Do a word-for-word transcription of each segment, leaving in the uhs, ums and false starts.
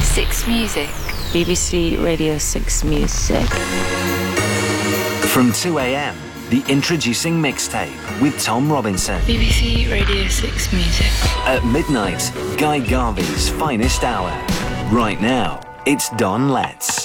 six Music. B B C Radio six Music. From two a.m, the Introducing Mixtape with Tom Robinson. B B C Radio six Music. At midnight, Guy Garvey's finest hour. Right now, it's Don Letts.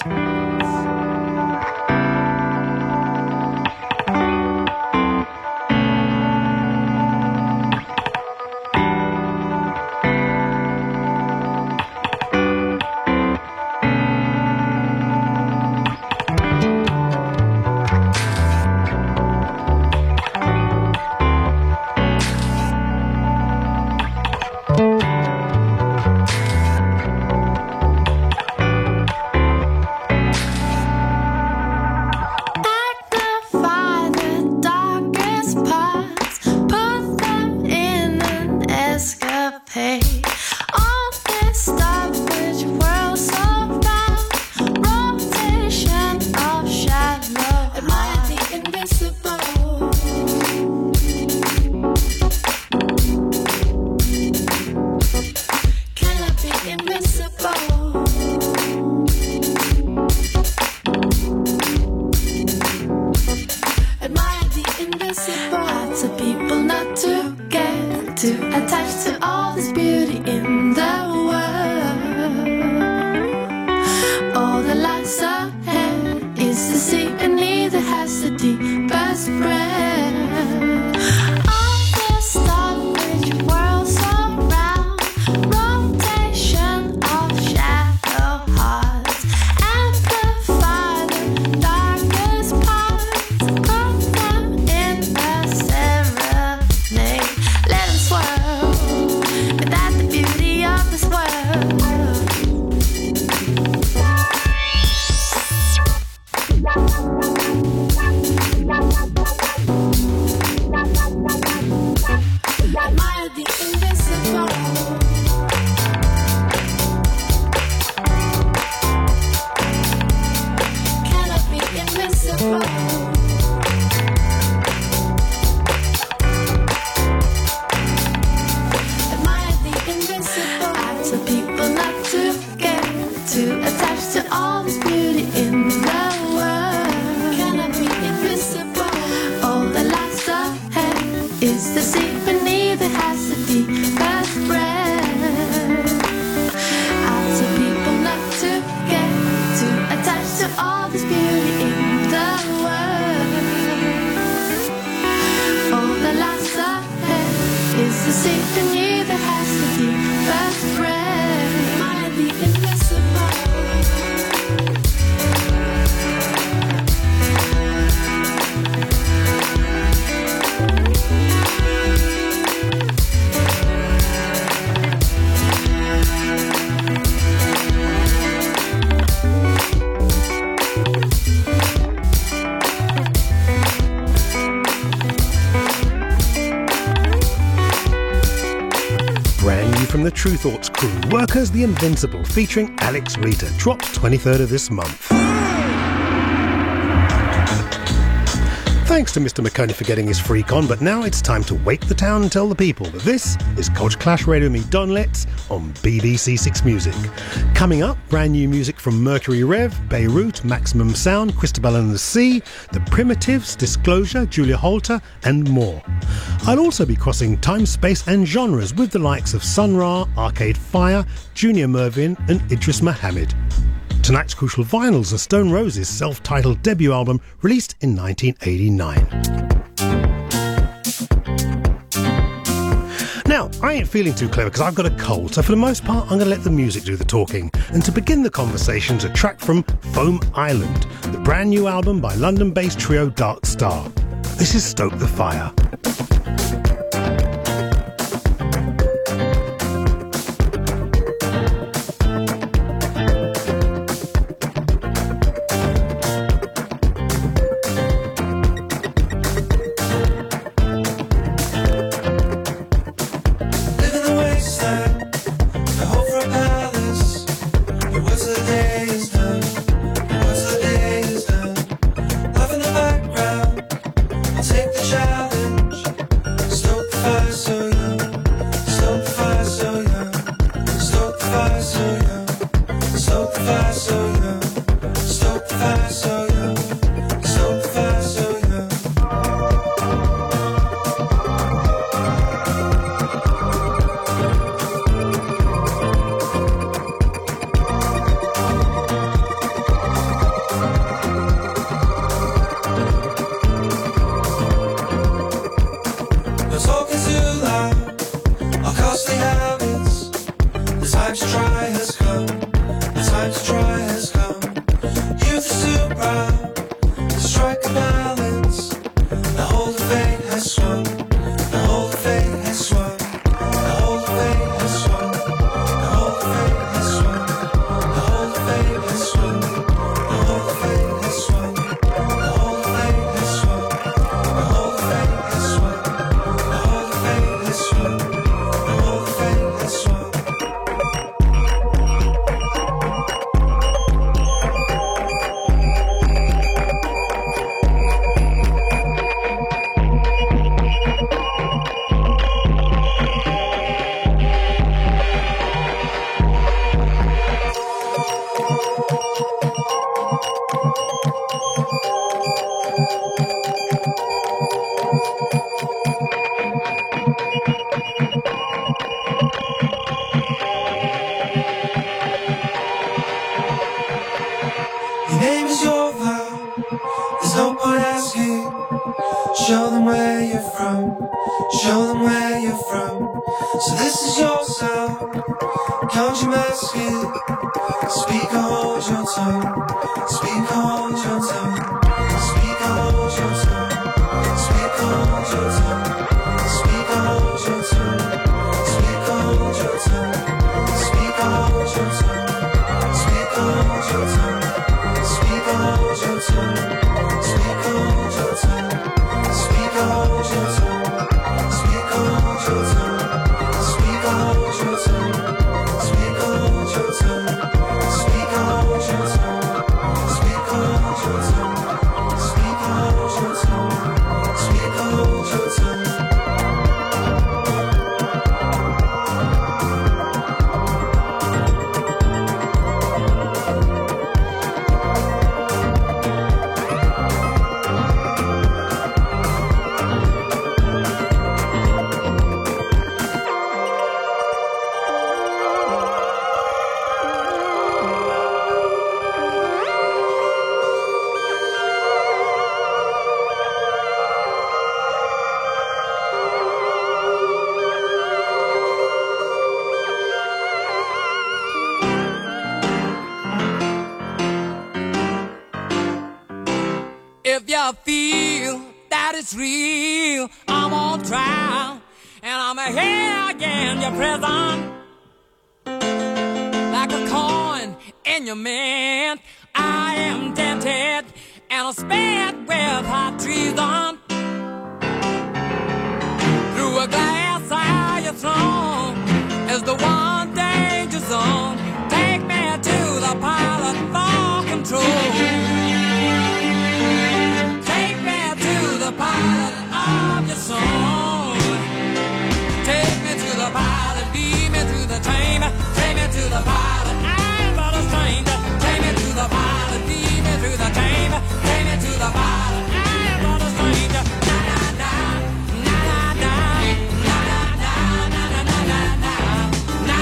The True Thoughts crew, Workers the Invincible, featuring Alex Rita, dropped twenty-third of this month. Thanks to Mister McConey for getting his freak on, but now it's time to wake the town and tell the people that this is Culture Clash Radio with me, Don Letts, on B B C Six Music. Coming up, brand new music from Mercury Rev, Beirut, Maximum Sound, Christabel and the Sea, The Primitives, Disclosure, Julia Holter, and more. I'll also be crossing time, space and genres with the likes of Sun Ra, Arcade Fire, Junior Mervyn and Idris Muhammad. Tonight's Crucial Vinyls are Stone Roses' self-titled debut album released in nineteen eighty-nine. Now, I ain't feeling too clever because I've got a cold, so for the most part I'm going to let the music do the talking. And to begin the conversations, a track from Foam Island, the brand new album by London-based trio Dark Star. This is Stoke the Fire. Take the challenge. Show them where you're from, show them where you're from. So this is your sound, can't you mask it? Speak or hold your tongue, speak or hold your tongue, speak or hold your tongue, speak or hold your tongue, speak or hold your tongue, speak or hold your tongue, speak or hold your tongue, speak or hold your tongue, speak or hold your tongue, speak or hold your tongue. Speak or hold your tongue, speak or hold your tongue, speak or hold your tongue, speak or hold your tongue, speak or hold your tongue, speak or hold your tongue, speak or hold your tongue, speak or hold your tongue. If you feel that it's real, I'm on trial, and I'm here again, your prison. Like a coin in your mint, I am dented, and I'm spared with hot treason. Through a glass eye you're thrown is the one danger zone. Take me to the pilot for control. The pilot of your soul. Take me to the pilot, lead me through the chamber. Take me to the pilot, I'm but a stranger. Take me to the pilot, lead me through the chamber. Take me to the pilot, I'm but a stranger. Na na na, na na na, na na na, na na na na, na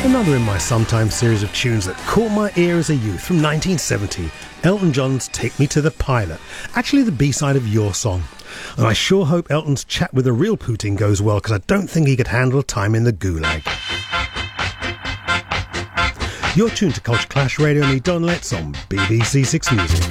Another in my Sometimes series of tunes that caught my ear as a youth from nineteen seventy, Elton John's Take Me to the Pilot, actually the B-side of Your Song. And I sure hope Elton's chat with the real Putin goes well, because I don't think he could handle time in the gulag. You're tuned to Culture Clash Radio, me Don Letts on B B C Six Music.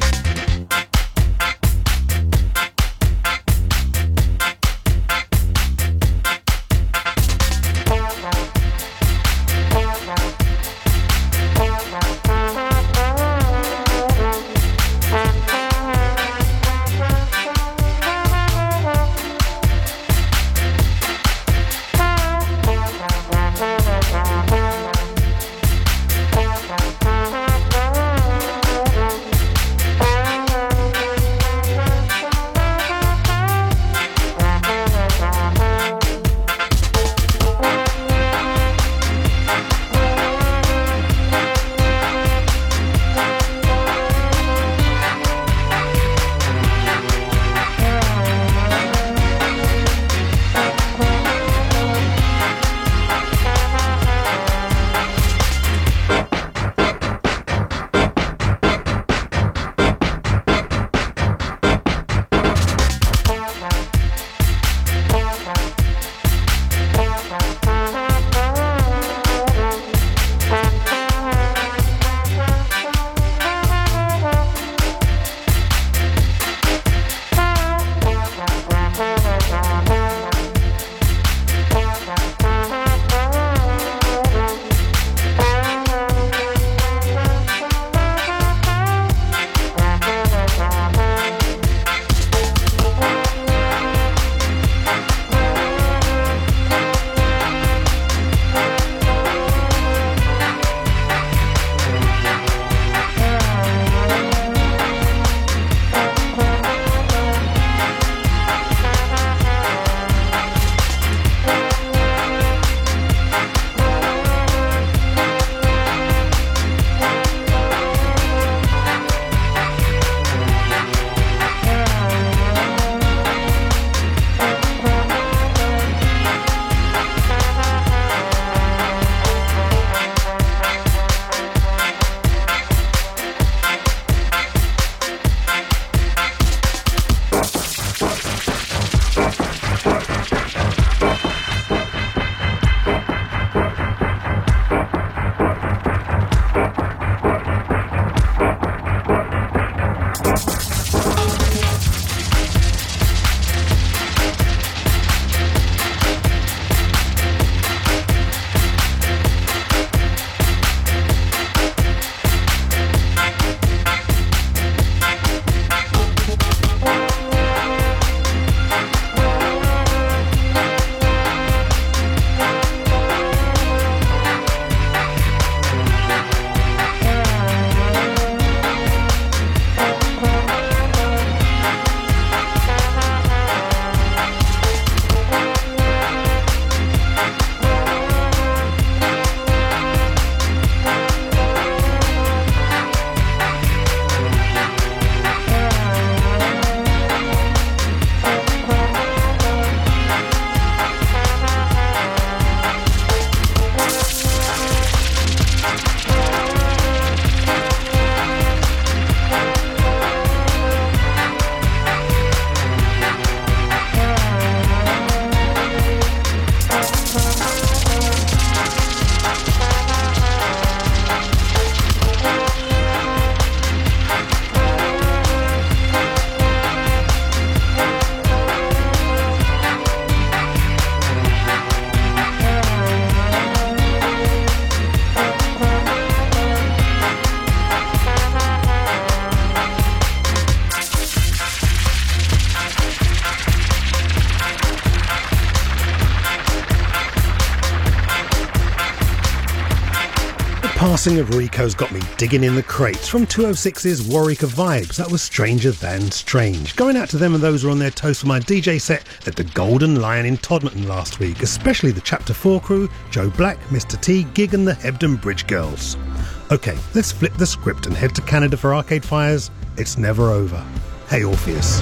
Passing of Rico's got me digging in the crates from two oh six's Warwick of Vibes. That was Stranger Than Strange. Going out to them and those who are on their toast for my D J set at the Golden Lion in Todmorden last week, especially the Chapter four crew, Joe Black, Mister T, Gig and the Hebden Bridge Girls. OK, let's flip the script and head to Canada for Arcade Fire's It's Never Over. Hey Orpheus.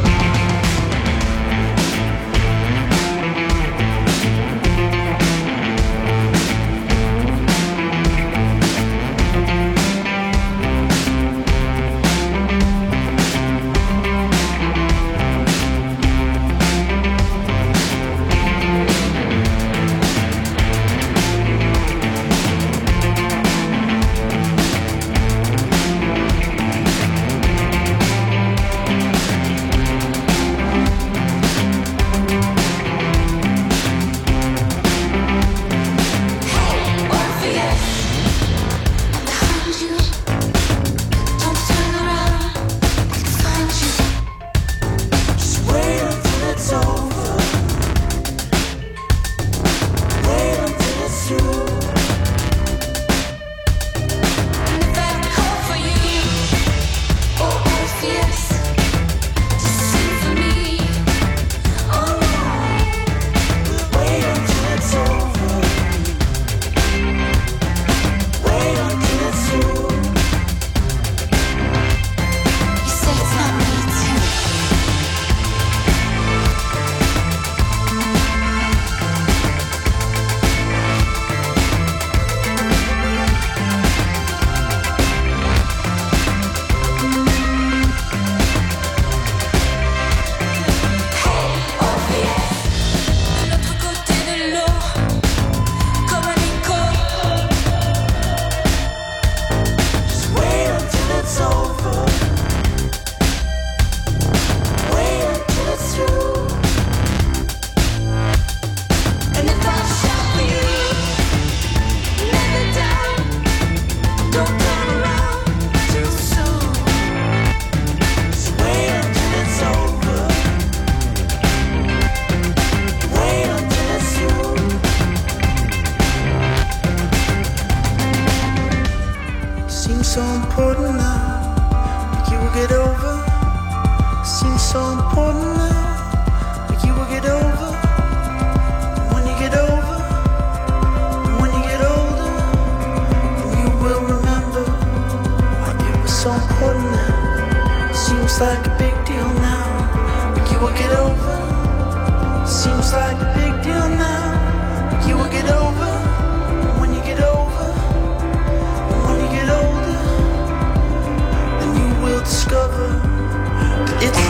important now. Like you will get over. Seems so important now. Like you will get over. When you get over, when you get older, you will remember why it was so important now. Seems like a big deal now. Like you will get over. Seems like a big deal now. Like you will get over. When you get over, when you get older, then you will discover that it's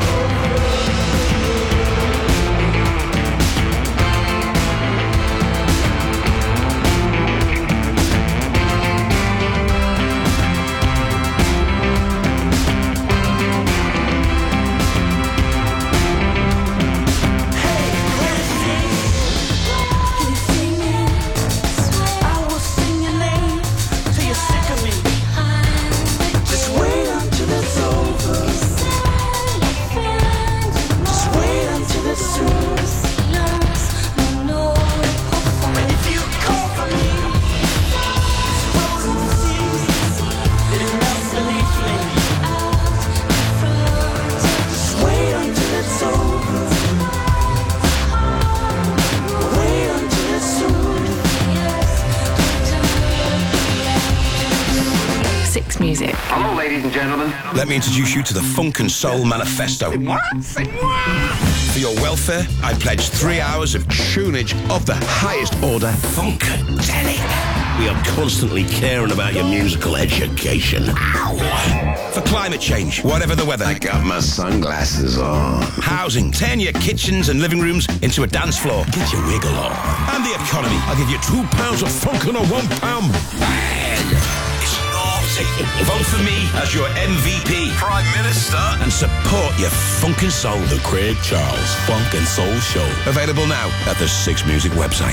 Music. Hello, ladies and gentlemen. Let me introduce you to the Funk and Soul Manifesto. What? Say what? For your welfare, I pledge three hours of tunage of the highest order funkadelic. We are constantly caring about your musical education. Ow. For climate change, whatever the weather. I got my sunglasses on. Housing, turn your kitchens and living rooms into a dance floor. Get your wiggle on. And the economy. I'll give you two pounds of funk and a one pound bag. Vote for me as your M V P, Prime Minister, and support your funk and soul. The Craig Charles Funk and Soul Show. Available now at the Six Music website.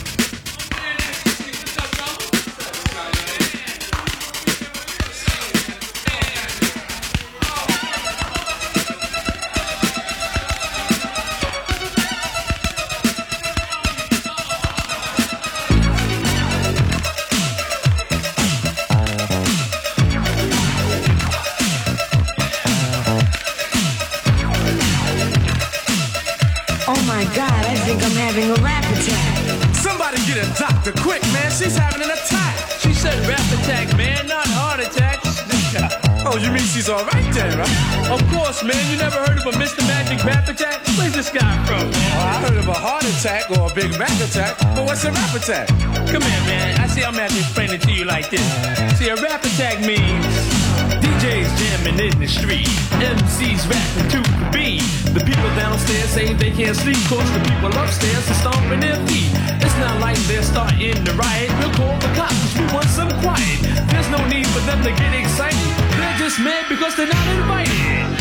Having a rap attack. Somebody get a doctor quick, man. She's having an attack. She said rap attack, man, not heart attack. Oh, you mean she's all right then, right? Of course, man. You never heard of a Mister Magic rap attack? Where's this guy from? Oh, I heard of a heart attack or a Big Mac attack. But what's a rap attack? Come here, man. I see I'm going to have to explain it to you like this. See, a rap attack means D Js jamming in the street, M Cs rapping to the beat. The people downstairs say they can't sleep, cause the people upstairs are stomping their feet. It's not like they're starting to riot. We'll call the cops cause we want some quiet. There's no need for them to get excited. They're just mad because they're not invited.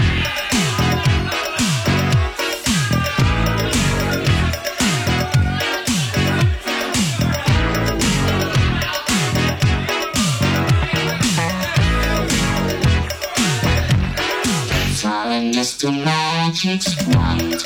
Mister Magic's wand.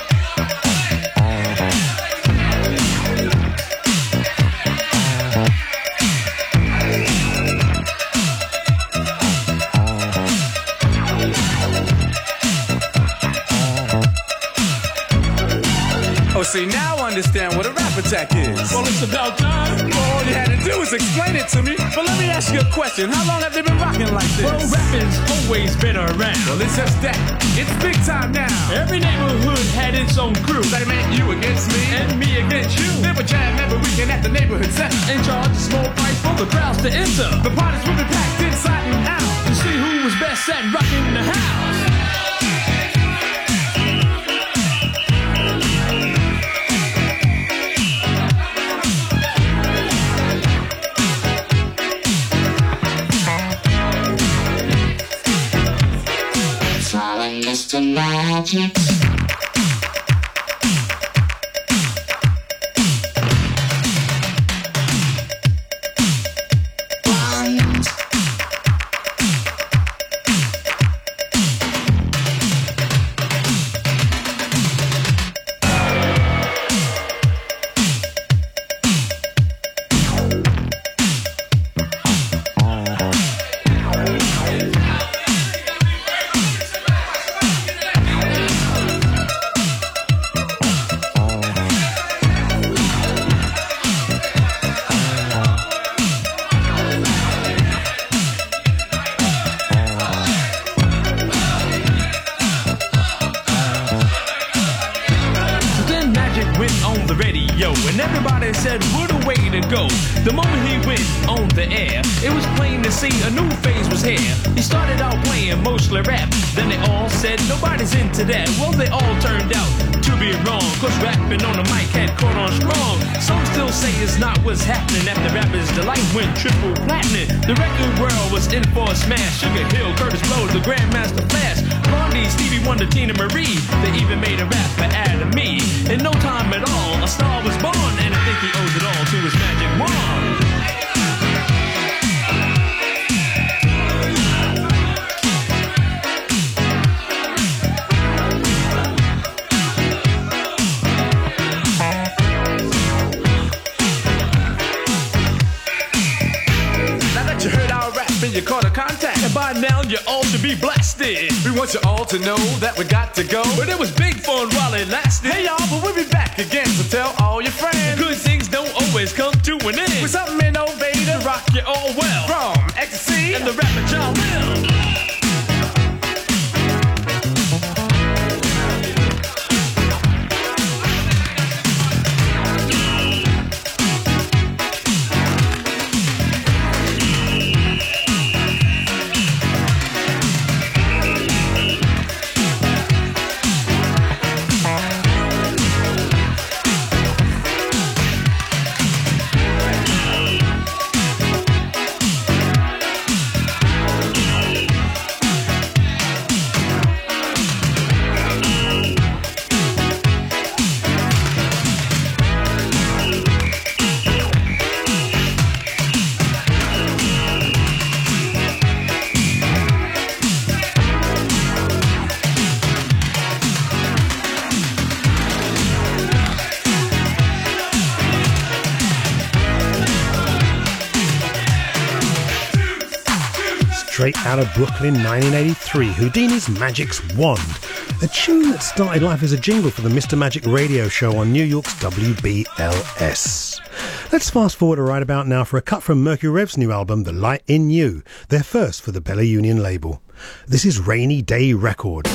Oh, see, now I understand what a rap attack is. Well, it's about time. Well, all you had to do was explain it to me. But let me ask you a question. How long have they been rocking like this? Well, rapping's always been around. Well, it's just that. It's big time now. Every neighborhood had its own crew. That meant you against me and me against you. They would jam every weekend at the neighborhood center and charge a small price for the crowds to enter. The parties would be packed inside and out to see who was best at rocking the house. Mister Magic. Wand. said, what a way to go. The moment he went on the air, it was plain to see a new phase was here. He started out playing mostly rap, then they all said nobody's into that. Well, they all turned out to be wrong, cause rapping on the mic had caught on strong. Some still say it's not what's happening after rappers' delight went triple platinum. The record world was in for a smash. Sugar Hill, Curtis Blow, the Grandmaster Flash, Blondie, Stevie Wonder, Tina Marie. They even made a rap for Adam Me. In no time at all, a star was born, and I think he owes it all to his magic wand. You caught a contact, and by now you all should be blasted. We want you all to know that we got to go, but it was big fun while it lasted. Hey y'all, but we'll be back again, so tell all your friends. Good things don't always come to an end. With something innovative to rock you all well, from Ecstasy and the rapper John Will. Straight out of Brooklyn, nineteen eighty-three, Houdini's Magic's Wand, a tune that started life as a jingle for the Mister Magic radio show on New York's W B L S. Let's fast forward to right about now for a cut from Mercury Rev's new album, The Light in You, their first for the Bella Union label. This is Rainy Day Record.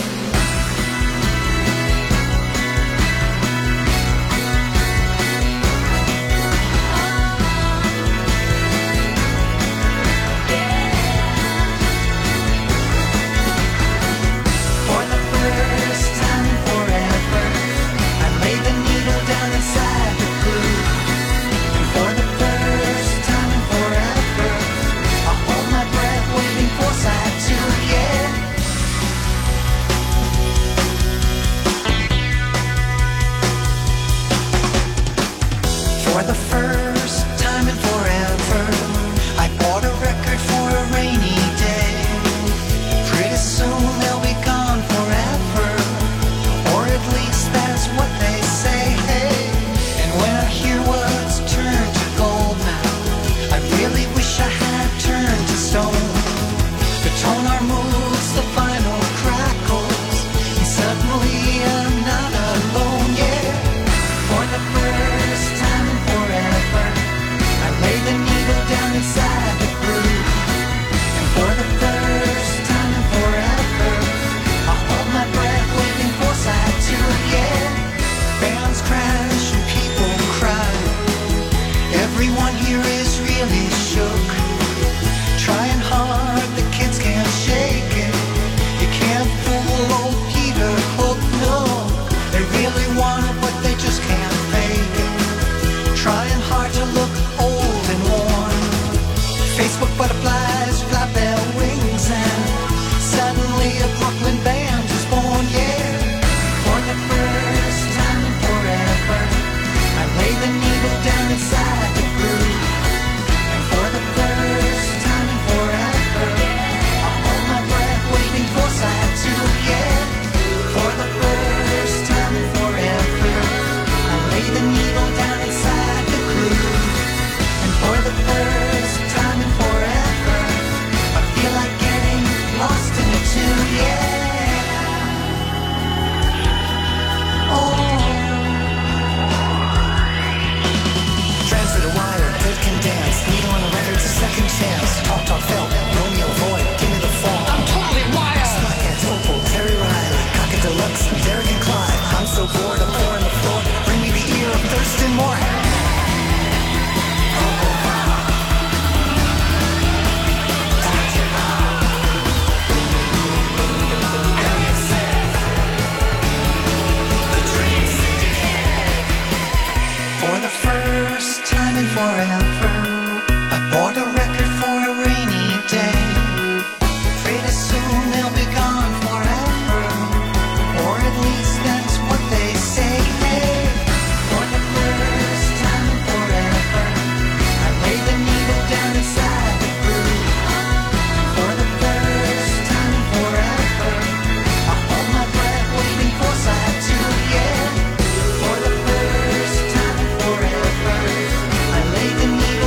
living forever. I bought a record for a rainy day. Pretty soon they'll be gone forever, or at least that's what they say. Hey, for the first time forever, I laid the needle down inside the groove. For the first time forever, I hold my breath waiting for side two, yeah. For the first time forever, I laid the needle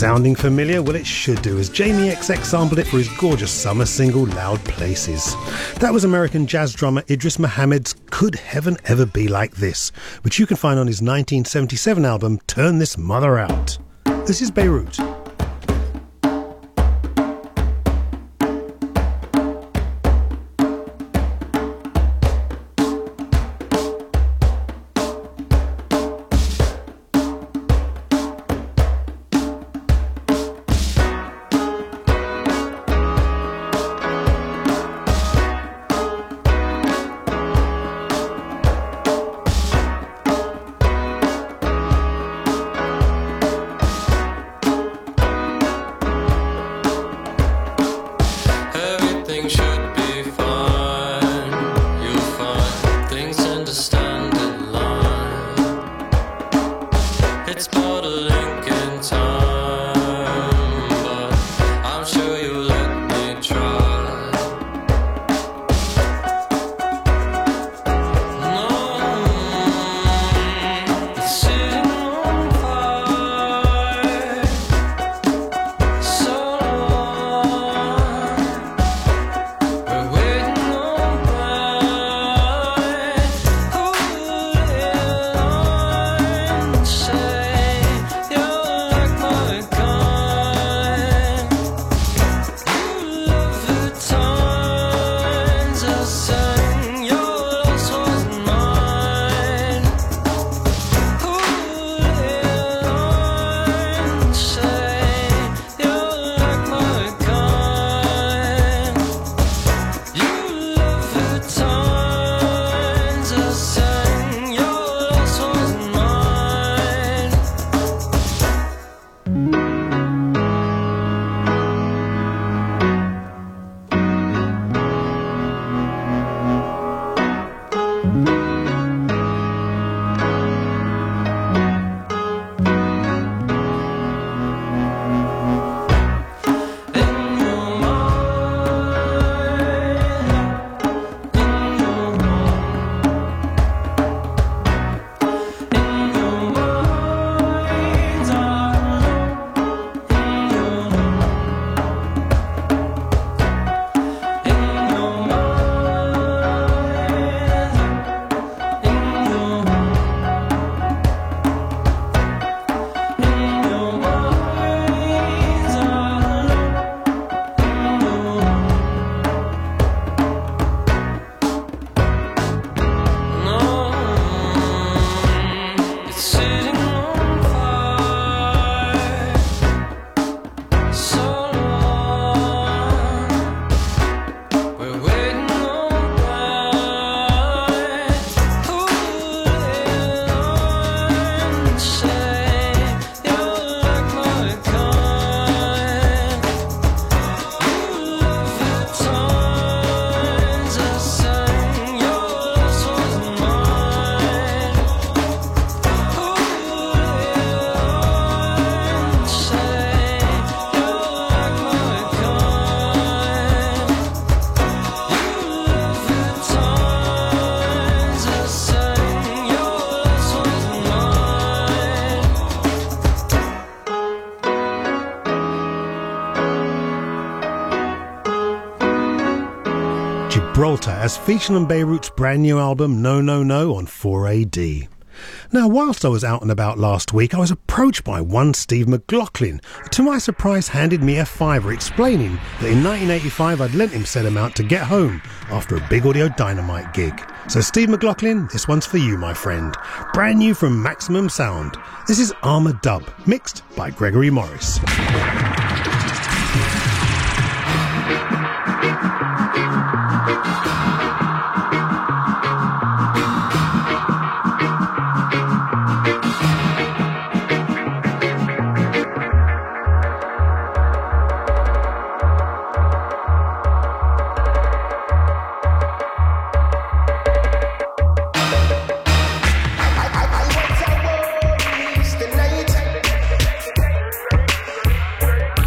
Sounding familiar? Well, it should do, as Jamie X X sampled it for his gorgeous summer single Loud Places. That was American jazz drummer Idris Muhammad's Could Heaven Ever Be Like This, which you can find on his nineteen seventy-seven album Turn This Mother Out. This is Beirut. Gibraltar, as featured on Beirut's brand new album No No No on four A D. Now, whilst I was out and about last week, I was approached by one Steve McLaughlin, who to my surprise handed me a fiver, explaining that in nineteen eighty-five I'd lent him said amount to get home after a Big Audio Dynamite gig. So Steve McLaughlin, this one's for you, my friend. Brand new from Maximum Sound. This is Armour Dub, mixed by Gregory Morris. I, I, I, I,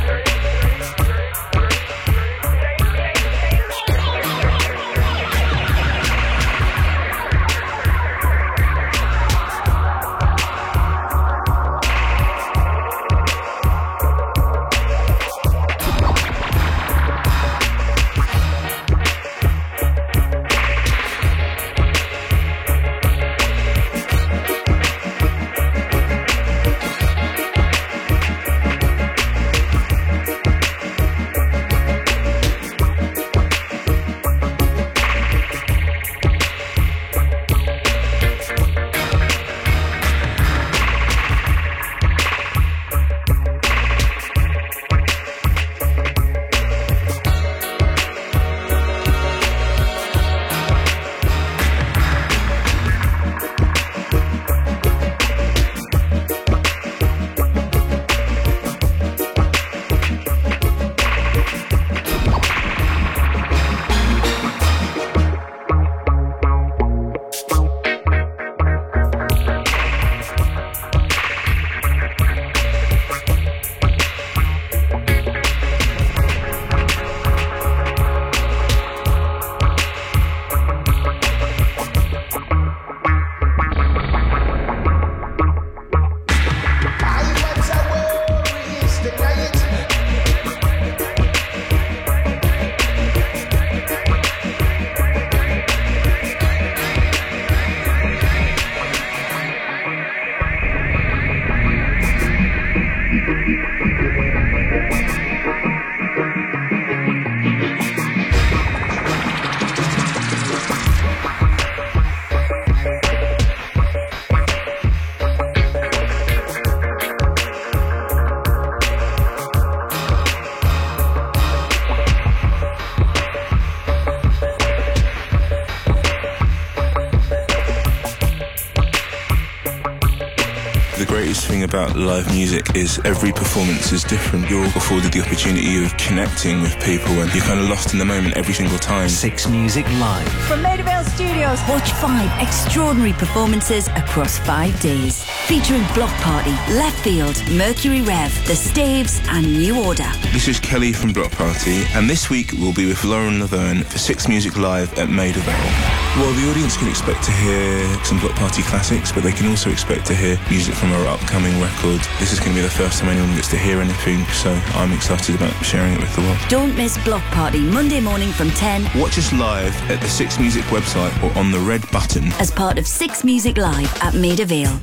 greatest thing about live music is every performance is different. You're afforded the opportunity of connecting with people and you're kind of lost in the moment every single time. Six Music Live. From Maida Vale Studios, watch five extraordinary performances across five days. Featuring Block Party, Left Field, Mercury Rev, The Staves and New Order. This is Kelly from Block Party, and this week we'll be with Lauren Laverne for Six Music Live at Maida Vale. Well, the audience can expect to hear some Block Party classics, but they can also expect to hear music from our upcoming record. This is going to be the first time anyone gets to hear anything, so I'm excited about sharing it with the world. Don't miss Block Party, Monday morning from ten. Watch us live at the Six Music website or on the red button as part of Six Music Live at Maida Vale.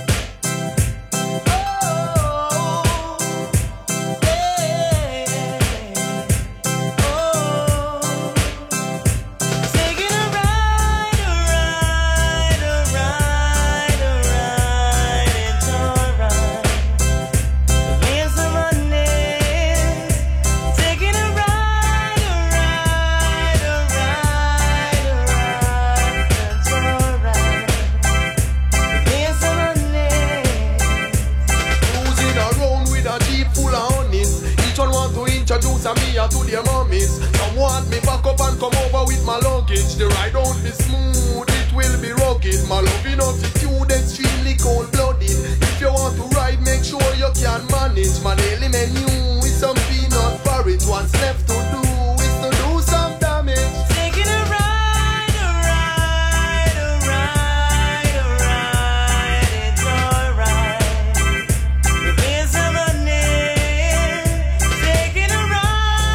To their mummies. Some want me back up and come over with my luggage. The ride won't be smooth, it will be rugged. My loving attitude extremely cold-blooded. If you want to ride, make sure you can manage. My daily menu is some peanut porridge. What's left to do is to do some damage. Taking a ride, a ride, a ride, a ride. It's alright. We're paying some money. Taking a ride.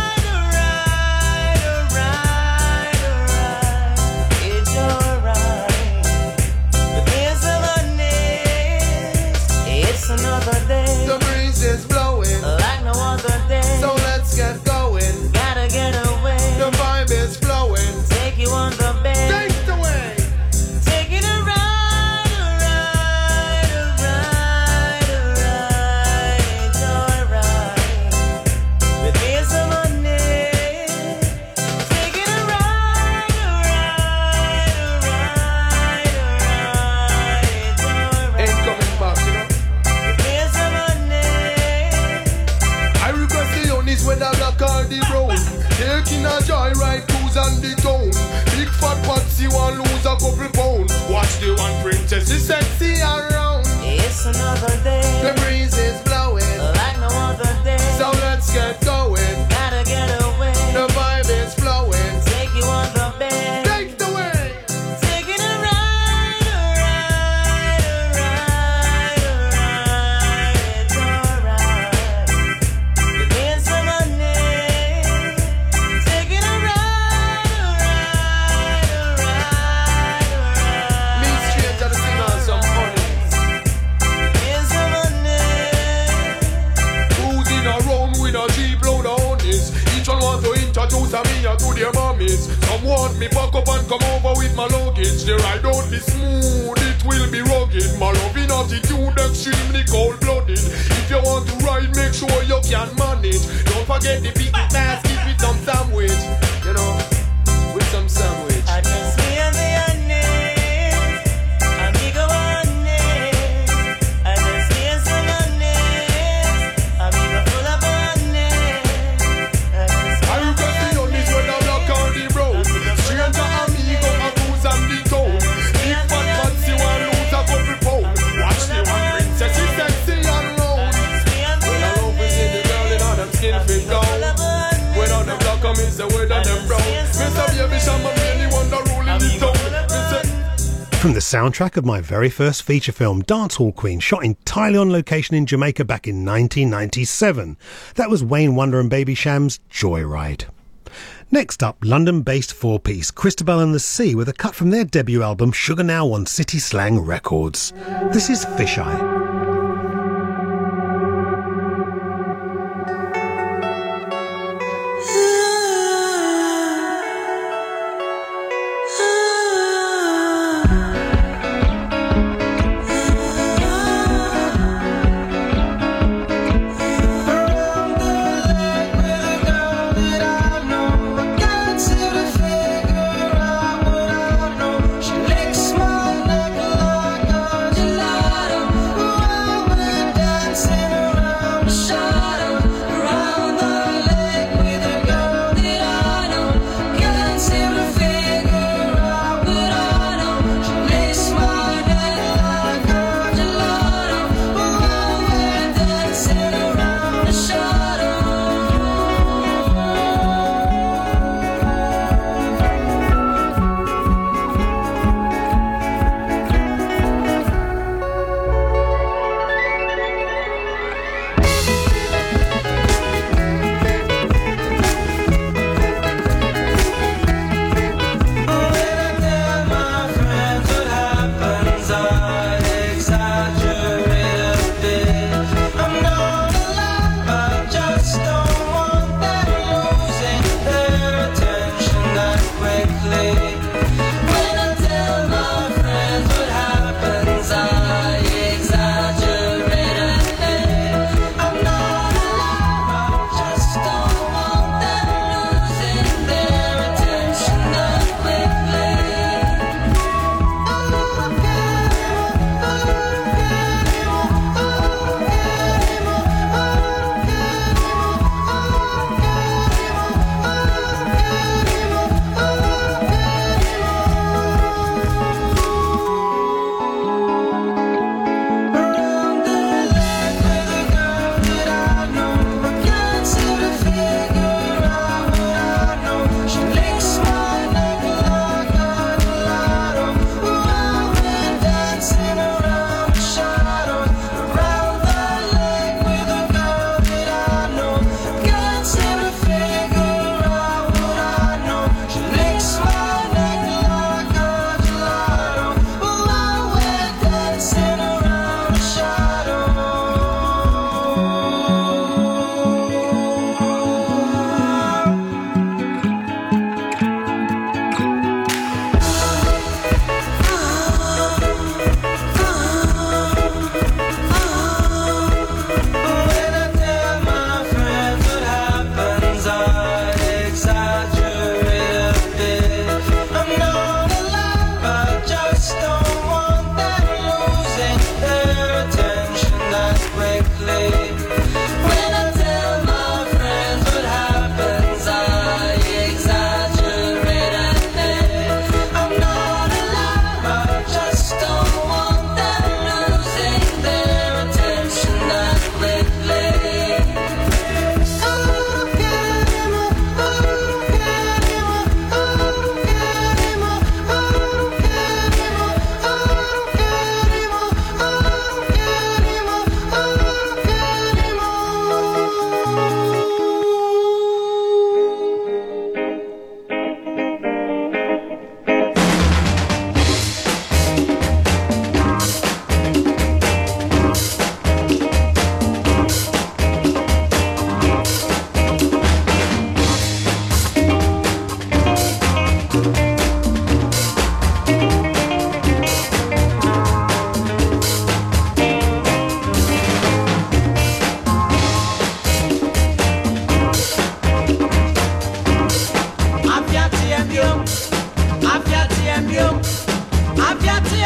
Another day. The breeze is blowing like no other day. So let's get going. Gotta get away. The vibe is flowing. Take you on the bed. Take the way. Taking a ride, a ride, a ride, a ride. It's alright. We're paying some money. Taking a ride, a ride, a ride, a ride. It's alright. Ain't coming back, you know. When I block all the road, taking a joyride, cruise on the town. Big fat patsy one lose a couple pound. Watch the one princess is sexy around. It's another day. The breeze is blowing like no other day. So let's get going. Gotta get away. The vibe is flowing. Take you on the bed. Take the way. Taking a ride, a ride, a ride, a ride. It's alright. We're paying some money. Taking a ride, a ride, a ride, a ride. Me straight to the thing on some money. Paying some money. Cruising around with a cheap load of honeys. Each one want to introduce a me to their mummies. Some want me back up and come over with my luggage. The ride won't be smooth, it will be rugged. My loving attitude extremely cold-blooded. If you want to ride, make sure you can manage. Don't forget the big basket with some sandwich. You know, with some sandwich. I just me and the honey, amigo honey. I just me and some honey, amigo full of honey. I you got the honeys when I block on the road. Stranger amigo a cruise on the town. Big fat fancy one lose a couple pound. Watch the one princess is sexy and round. When I love is in the girl in all them skin fit down. When on the block come is the word on them brown. Mister Baby Shama really wonder ruling the town. From the soundtrack of my very first feature film, Dancehall Queen, shot entirely on location in Jamaica back in nineteen ninety-seven. That was Wayne Wonder and Baby Sham's Joyride. Next up, London-based four-piece Christabel and the Sea with a cut from their debut album Sugar Now on City Slang Records. This is Fisheye. She licks my neck like a gelato.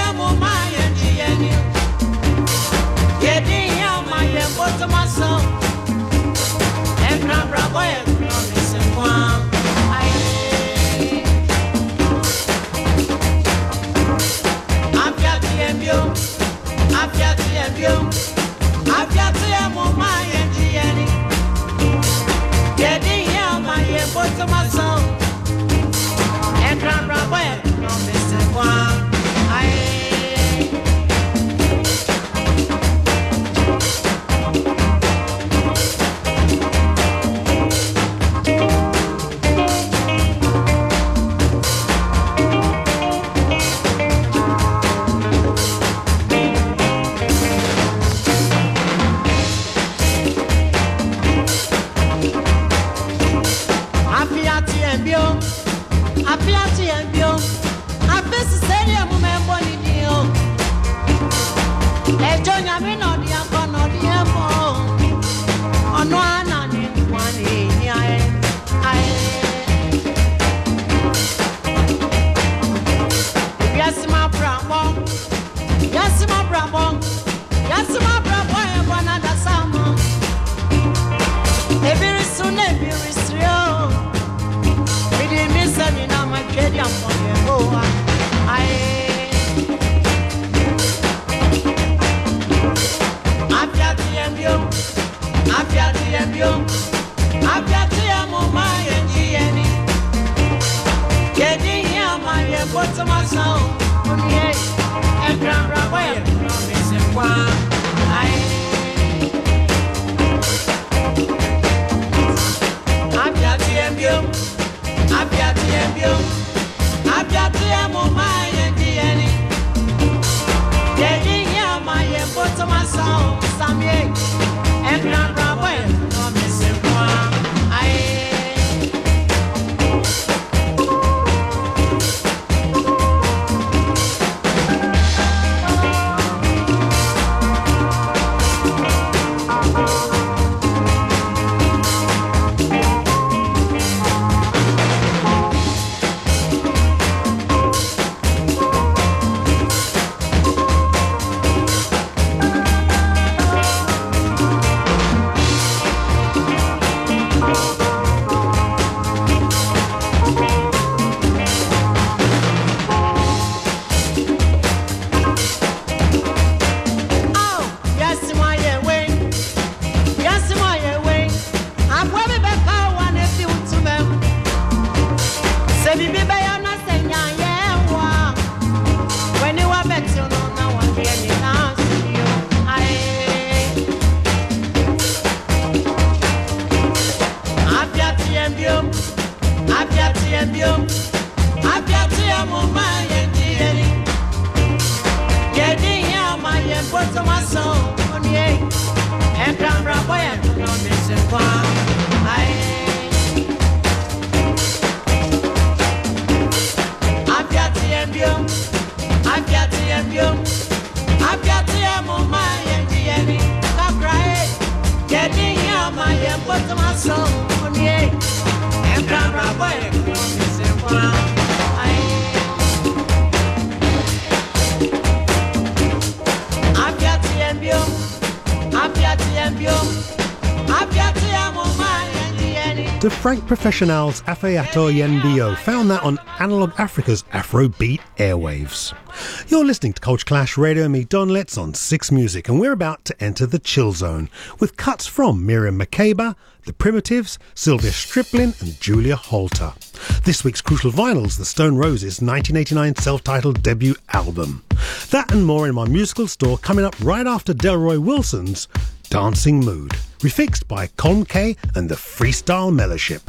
De Frank Professional's Afeato Yenbio found that on Analog Africa's Afrobeat airwaves. You're listening to Culture Clash Radio, me Don Letts on Six Music, and we're about to enter the chill zone with cuts from Miriam Makeba, The Primitives, Sylvia Striplin and Julia Holter. This week's Crucial Vinyls, the Stone Roses nineteen eighty-nine self-titled debut album. That and more in my musical store coming up right after Delroy Wilson's Dancing Mood, refixed by Colm K and the Freestyle Mellowship.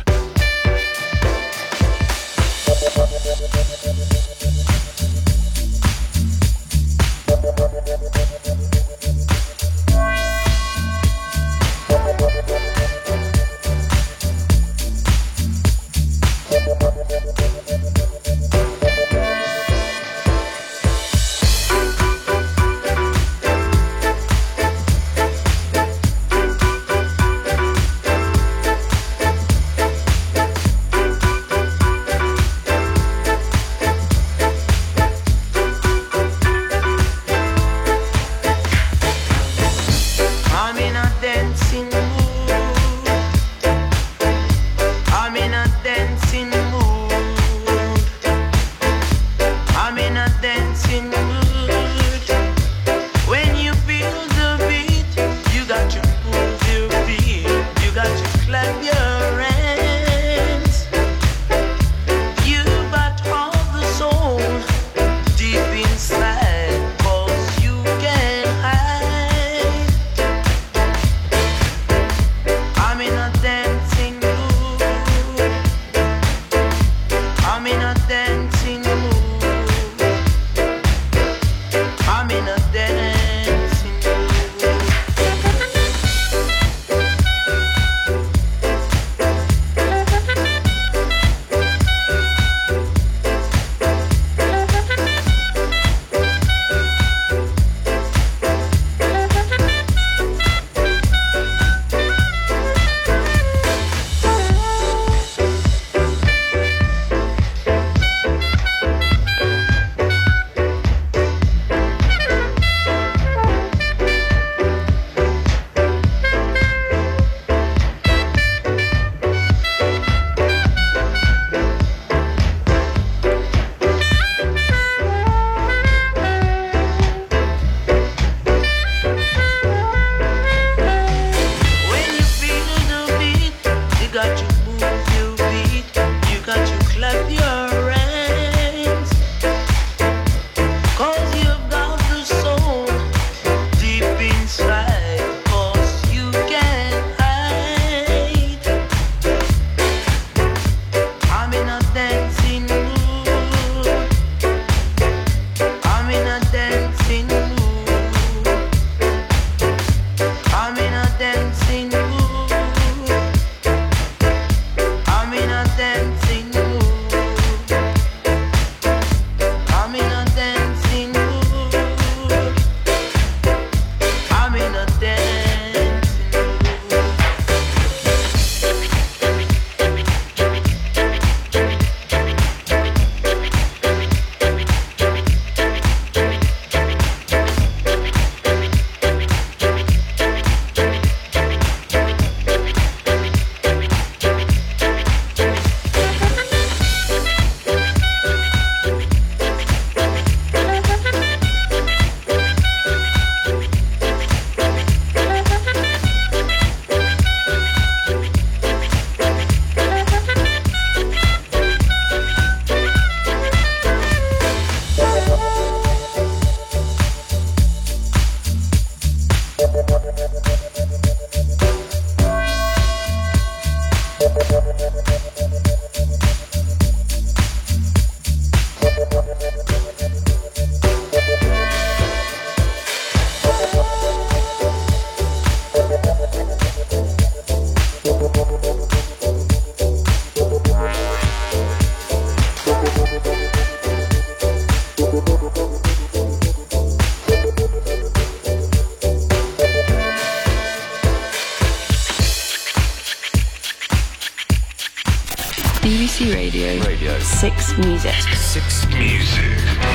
B B C Radio. Radio. Six Music. Six Music.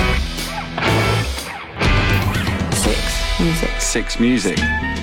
Six Music. Six Music.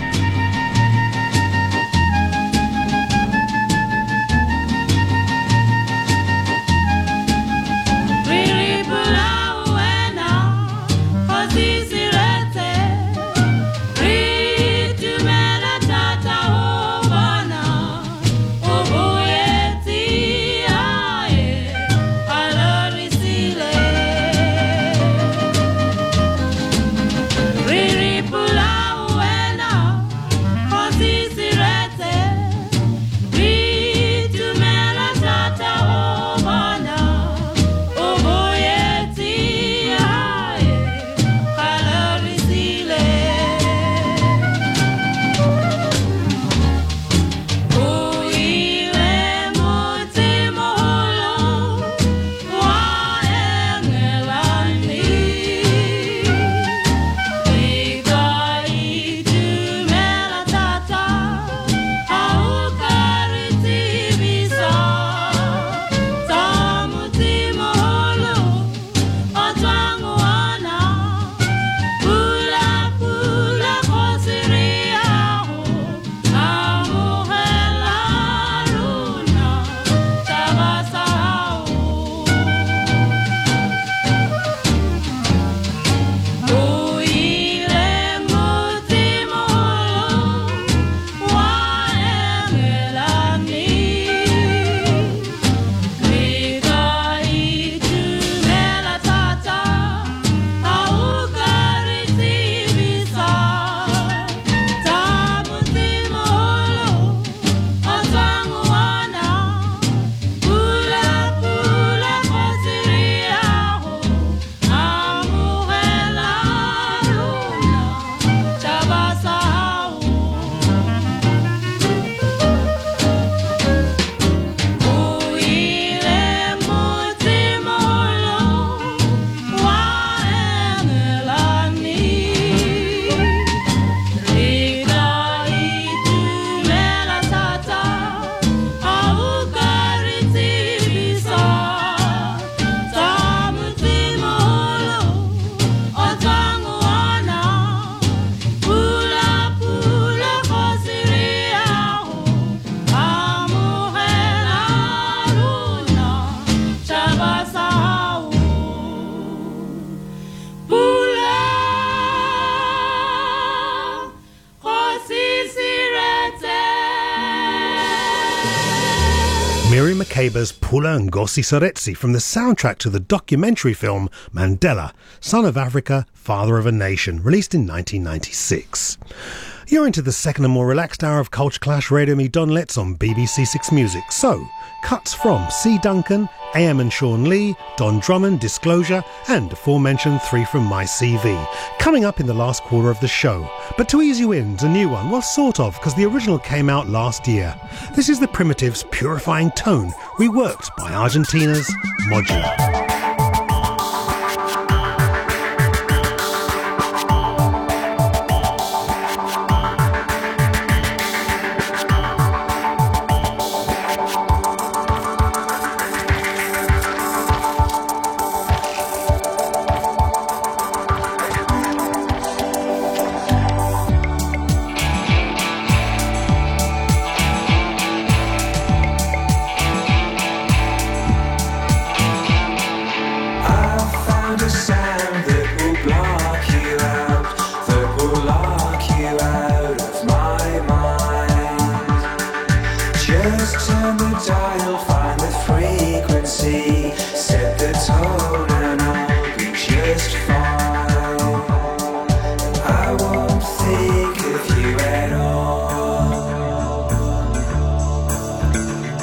Miri Makaba's Pula Ngosi Seretse from the soundtrack to the documentary film Mandela, Son of Africa, Father of a Nation, released in nineteen ninety-six. You're into the second and more relaxed hour of Culture Clash Radio Me Don Letts on B B C Six Music. So, cuts from C. Duncan, A M and Sean Lee, Don Drummond, Disclosure, and aforementioned three from My C V, coming up in the last quarter of the show. But to ease you in, a new one, well, sort of, because the original came out last year. This is the Primitives' Purifying Tone, reworked by Argentina's Modular.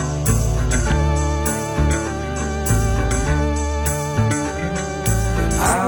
I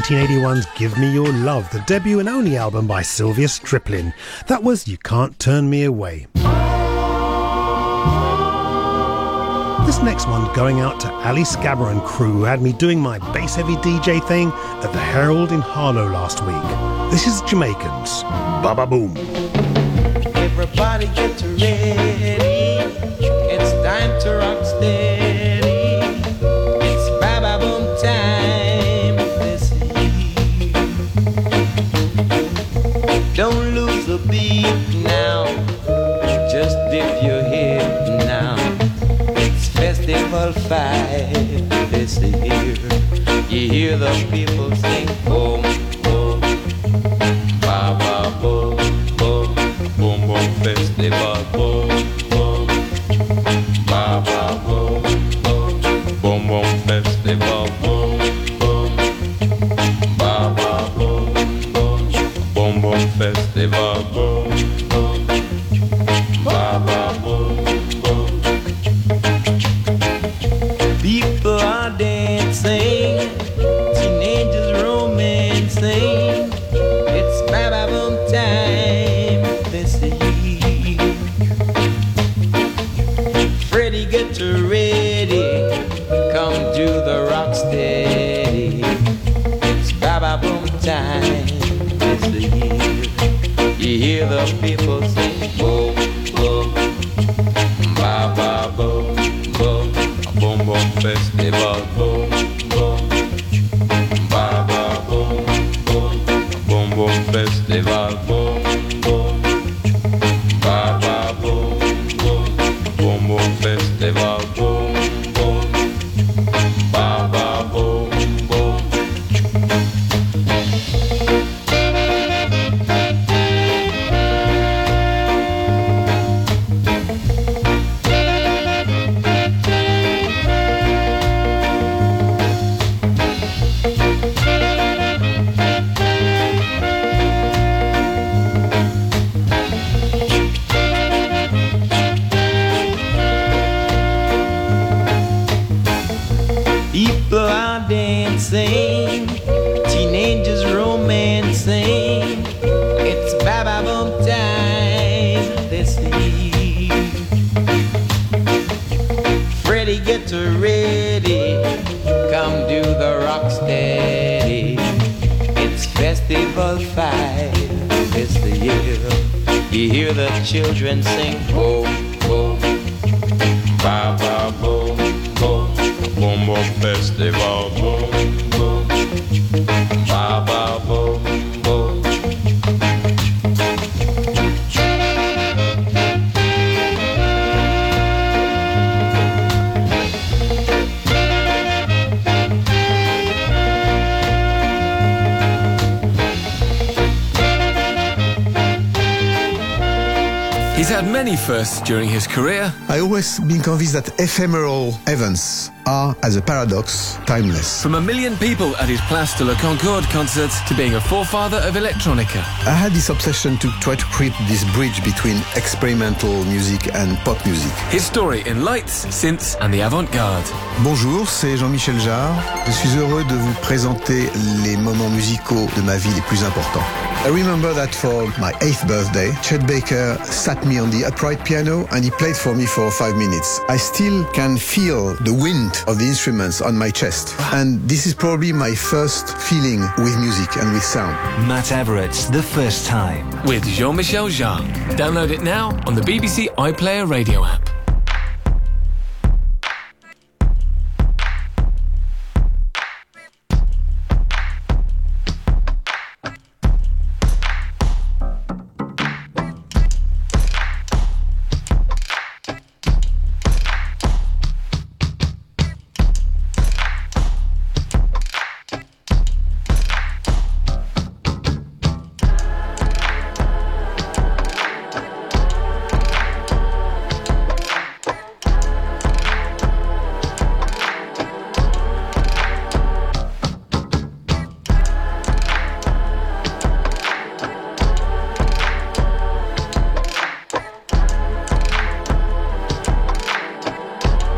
nineteen eighty-one's Give Me Your Love, the debut and only album by Sylvia Striplin. That was You Can't Turn Me Away. This next one going out to Ali Scabber and crew, who had me doing my bass-heavy D J thing at the Herald in Harlow last week. This is Jamaicans. Baba Boom. Everybody get ready. It's time to rock steady. It's Baba Boom time this year. Don't lose the beat now. Just dip your head now. It's Festival Five this year. You hear the people sing boom, boom, Baba Boom, boom, boom, boom, Festival boom, boom, Baba boom, boom, boom, boom, Festival boom, boom, Baba boom, boom, boom, boom, Festival boom, boom, Baba boom, boom. People are dancing, teenagers romancing. It's Baba Boom time this year. Freddie, get ready, come do the rock steady. It's Baba Boom time this year. You hear the people sing boom, boom, Baba boom, boom, boom, boom, Festival boom, boom, Baba boom, boom, boom, boom, Festival boom, boom, Baba boom, boom, boom, boom, Festival boom, boom, Baba boom, boom. People are dancing, teenagers romancing. It's Baba Boom time this year. Freddie, get ready, come do the rock steady. It's Festival Five this year. You hear the children sing boom, boom, Baba boom, boom, boom, boom, Festival boom, boom, Baba boom, boom. He's had many firsts during his career. I always been convinced that ephemeral events are, as a paradox, timeless. From a million people at his Place de la Concorde concerts to being a forefather of electronica. I had this obsession to try to create this bridge between experimental music and pop music. His story in lights, synths and the avant-garde. Bonjour, c'est Jean-Michel Jarre. Je suis heureux de vous présenter les moments musicaux de ma vie les plus importants. I remember that for my eighth birthday, Chet Baker sat me on the upright piano and he played for me for five minutes. I still can feel the wind of the instruments on my chest. And this is probably my first feeling with music and with sound. Matt Everett's The First Time. With Jean-Michel Jarre. Download it now on the B B C iPlayer radio app.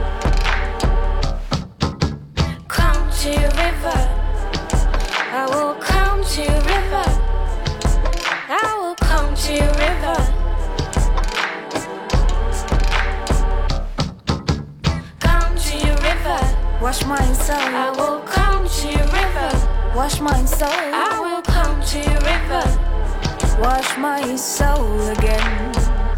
I will wash my soul. I will come to your river, wash my soul. I will come to your river, wash my soul again.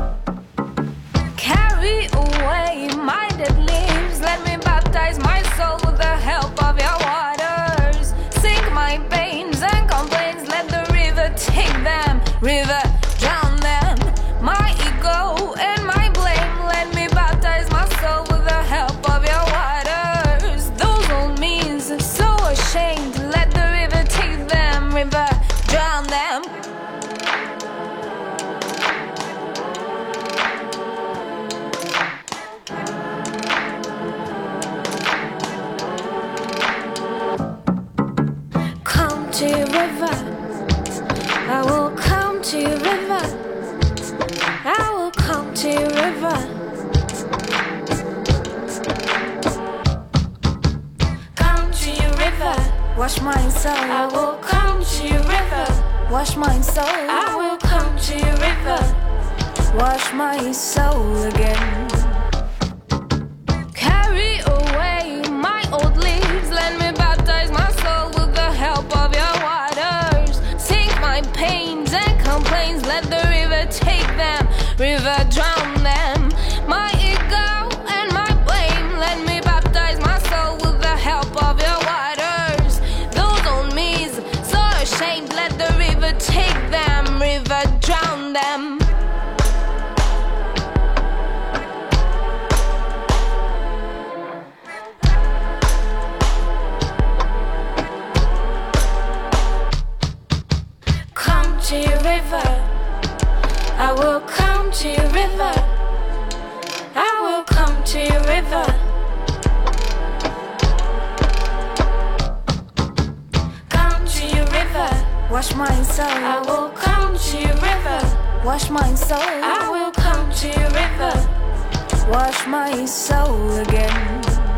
Carry away my dead leaves, let me baptize my soul with the help of your waters. Sink my pains and complaints, let the river take them, river drown them. My ego and my blame, let me baptize my soul with the help of your waters. Those old means are so ashamed, let the river take them, river drown them. Come to your river, I will come to your river, I will come to your river. Come to your river, wash my soul. I will come to your river, wash my soul. I will come to your river, wash my soul again. Carry away my old leaves, let me baptize my soul with the help of your waters. Sink my pains and complaints, let the river take them, river drown them. My ego and my blame, let me baptize my soul with the help of your waters. Those old me's so ashamed, let the river take them, river drown them. Come to your river, I will come to your river, I will come to your river. Come to your river, wash my soul. I will come to your river, wash my soul. I will come to your river, wash my soul again.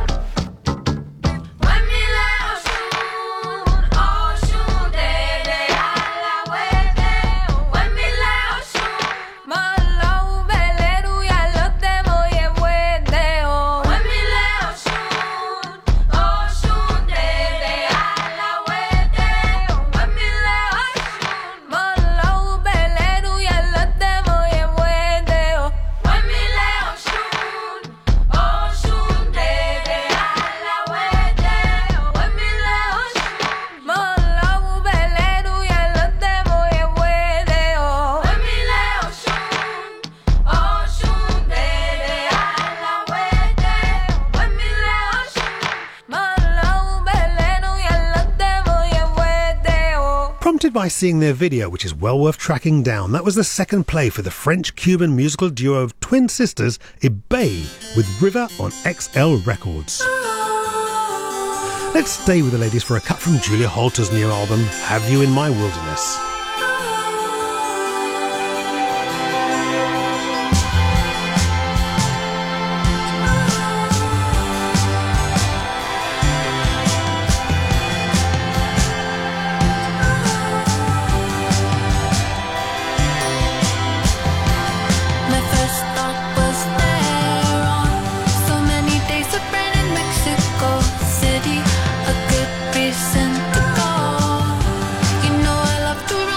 Prompted by seeing their video, which is well worth tracking down, that was the second play for the French-Cuban musical duo of twin sisters Ibey with River on X L Records. Let's stay with the ladies for a cut from Julia Holter's new album, Have You in My Wilderness. City, a good reason to go. You know I love to run.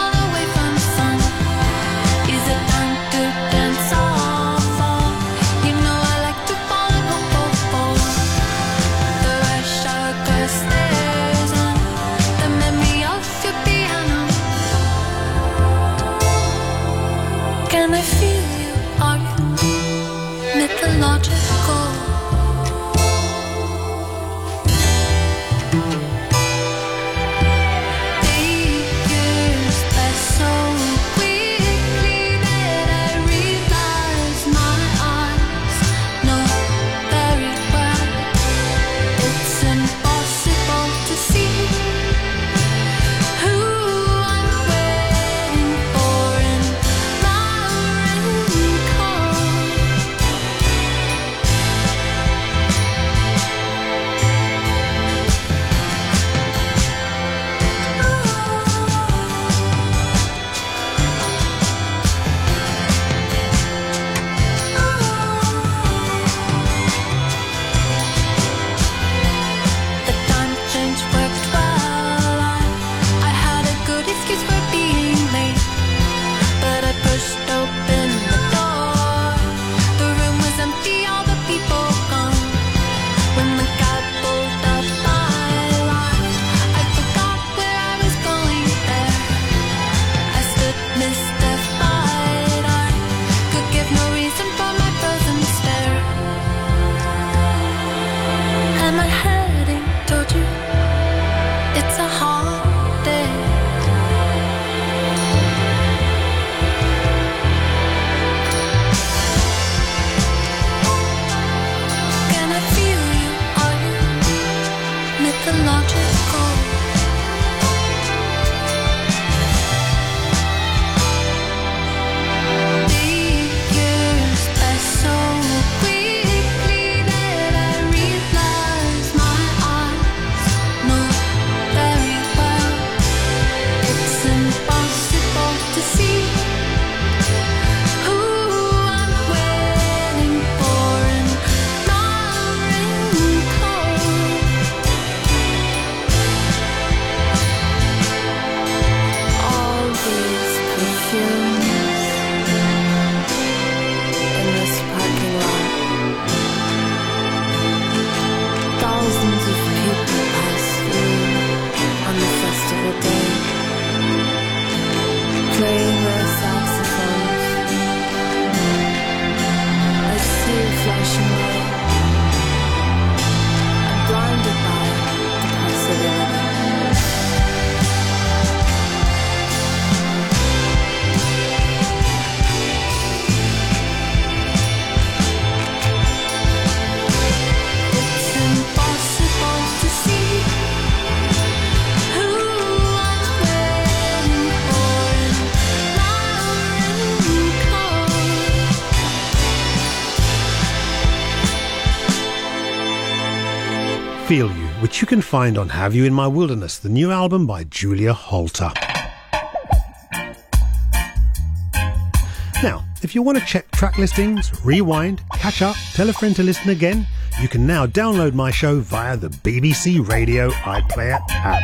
Feel You, which you can find on Have You in My Wilderness, the new album by Julia Holter. Now, if you want to check track listings, rewind, catch up, tell a friend to listen again, you can now download my show via the B B C Radio iPlayer app.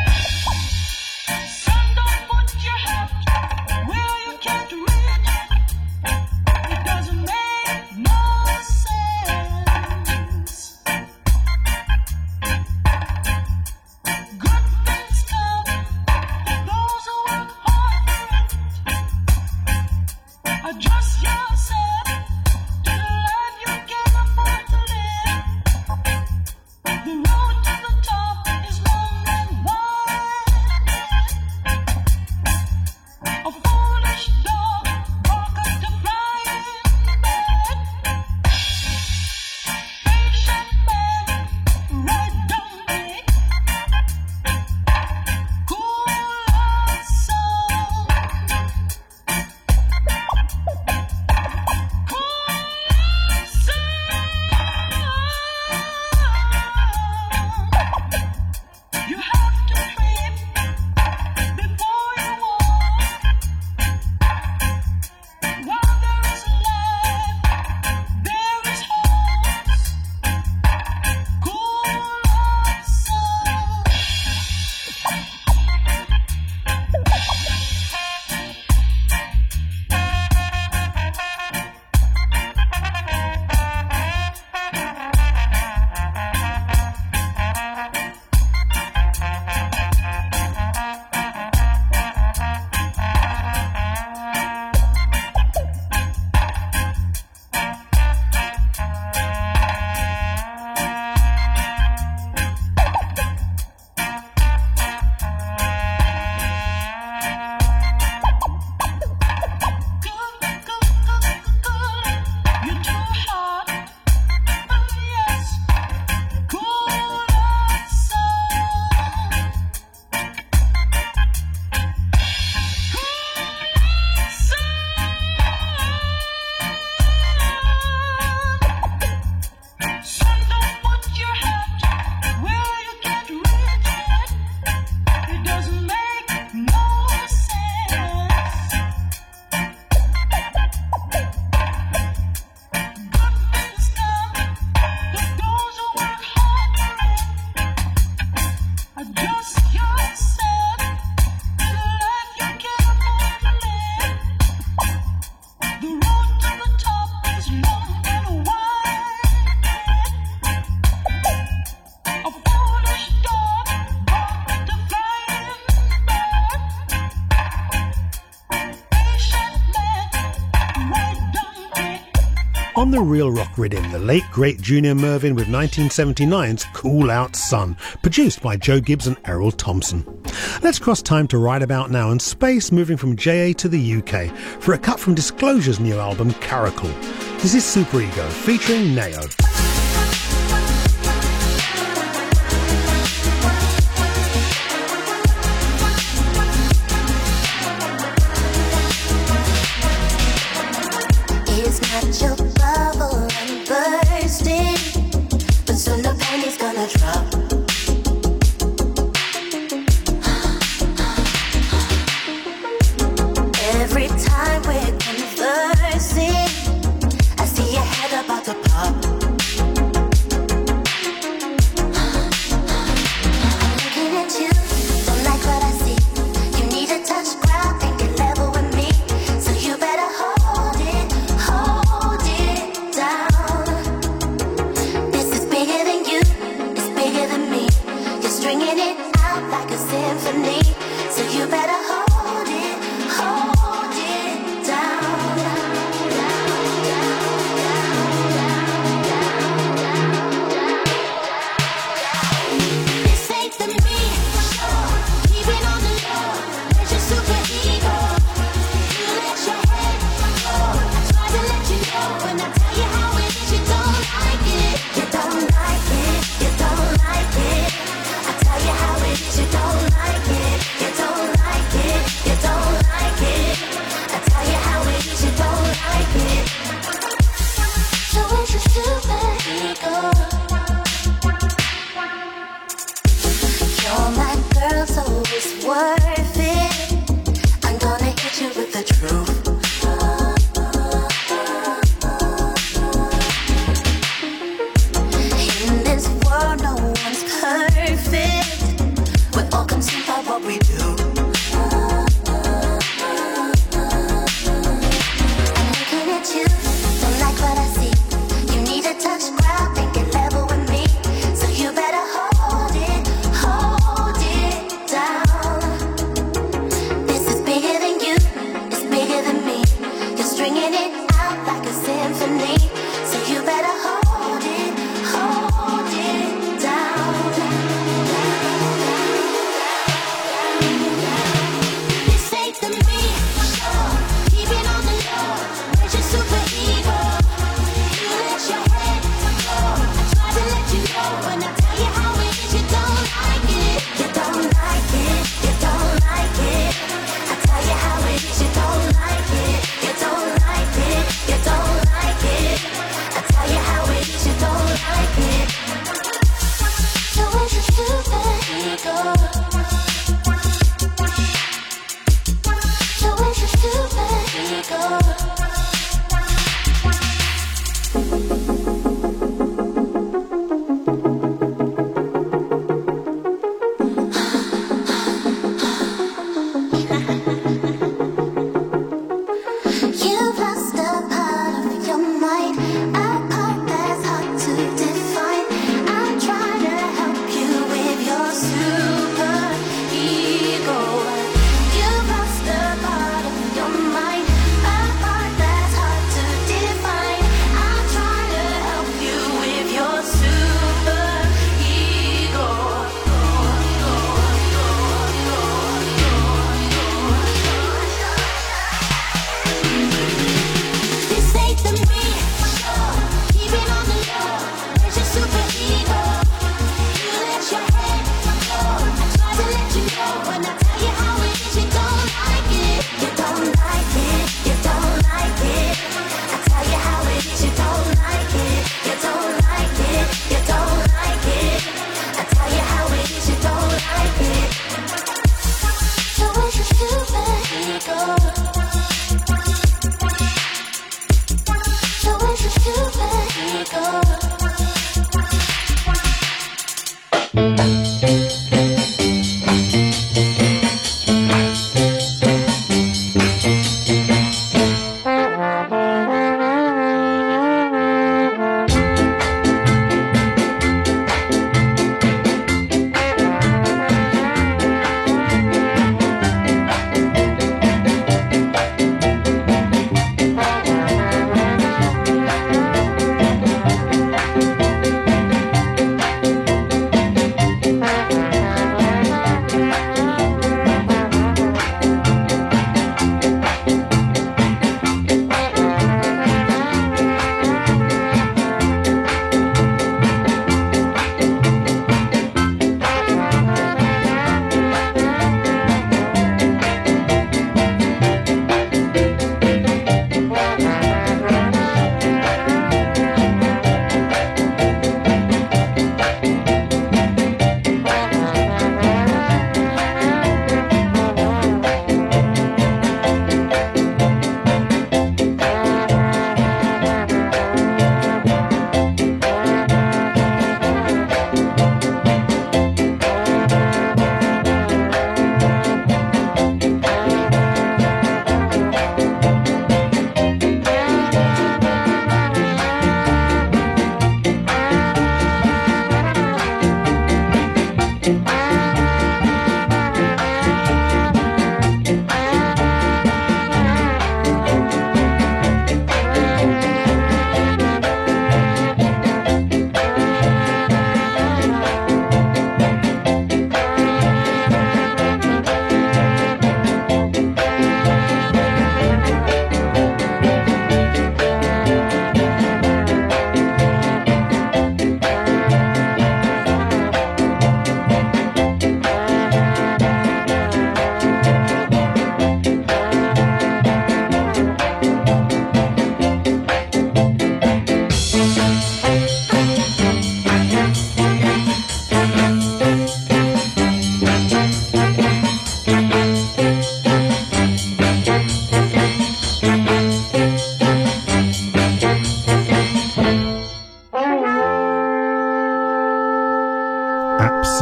On the Real Rock Rhythm, the late great Junior Murvin with nineteen seventy-nine's Cool Out Sun, produced by Joe Gibbs and Errol Thompson. Let's cross time to Right About Now and space, moving from J A to the U K for a cut from Disclosure's new album Caracal. This is Super Ego featuring Neo. Every time we're conversing, I see your head about to pop. I'm looking at you, don't like what I see. You need to touch ground, think it level with me. So you better hold it, hold it down. This is bigger than you, it's bigger than me. You're stringing it out like a symphony. So you better hold it, hold it down. This ain't the me show. Keep it on the low. Let your super ego. You let your head go. I try to let you know when I tell you how it is. You don't like it. You don't like it. You don't like it. I tell you how it is. You don't like it. You don't like it. the truth. In this world, no one's perfect. We're all consumed by what we do. I'm looking at you, don't like what I see. You need to touch ground and get level with me. So you better hold it, hold it down. This is bigger than you, it's bigger than me. You're stringing it out like a symphony. So you better hold it, hold it down. This ain't the me, sure. Keep it on the low. Where's your super ego? You let your head go. I try to let you know when I tell you how it is. You don't like it, you don't like it, you don't like it. I tell you how it is. You don't like it, you don't like it, you don't like it. I tell you how it is. You don't like it. So where's your super ego? So where's your super ego? You've lost a part of your mind, a part that's hard to define. I'm trying to help you with your super ego. You've lost a part of your mind, a part that's hard to define. I'm trying to help you with your super ego. This ain't the me, sure. Keep it on the low. Where's your super ego? You let your head go. I try to let you know when I tell you how it is. You don't like it, you don't like it, you don't like it. I tell you how it is. You don't like it, you don't like it, you don't like it. I tell you how it is. You don't like it. So where's your super ego? So where's your super ego?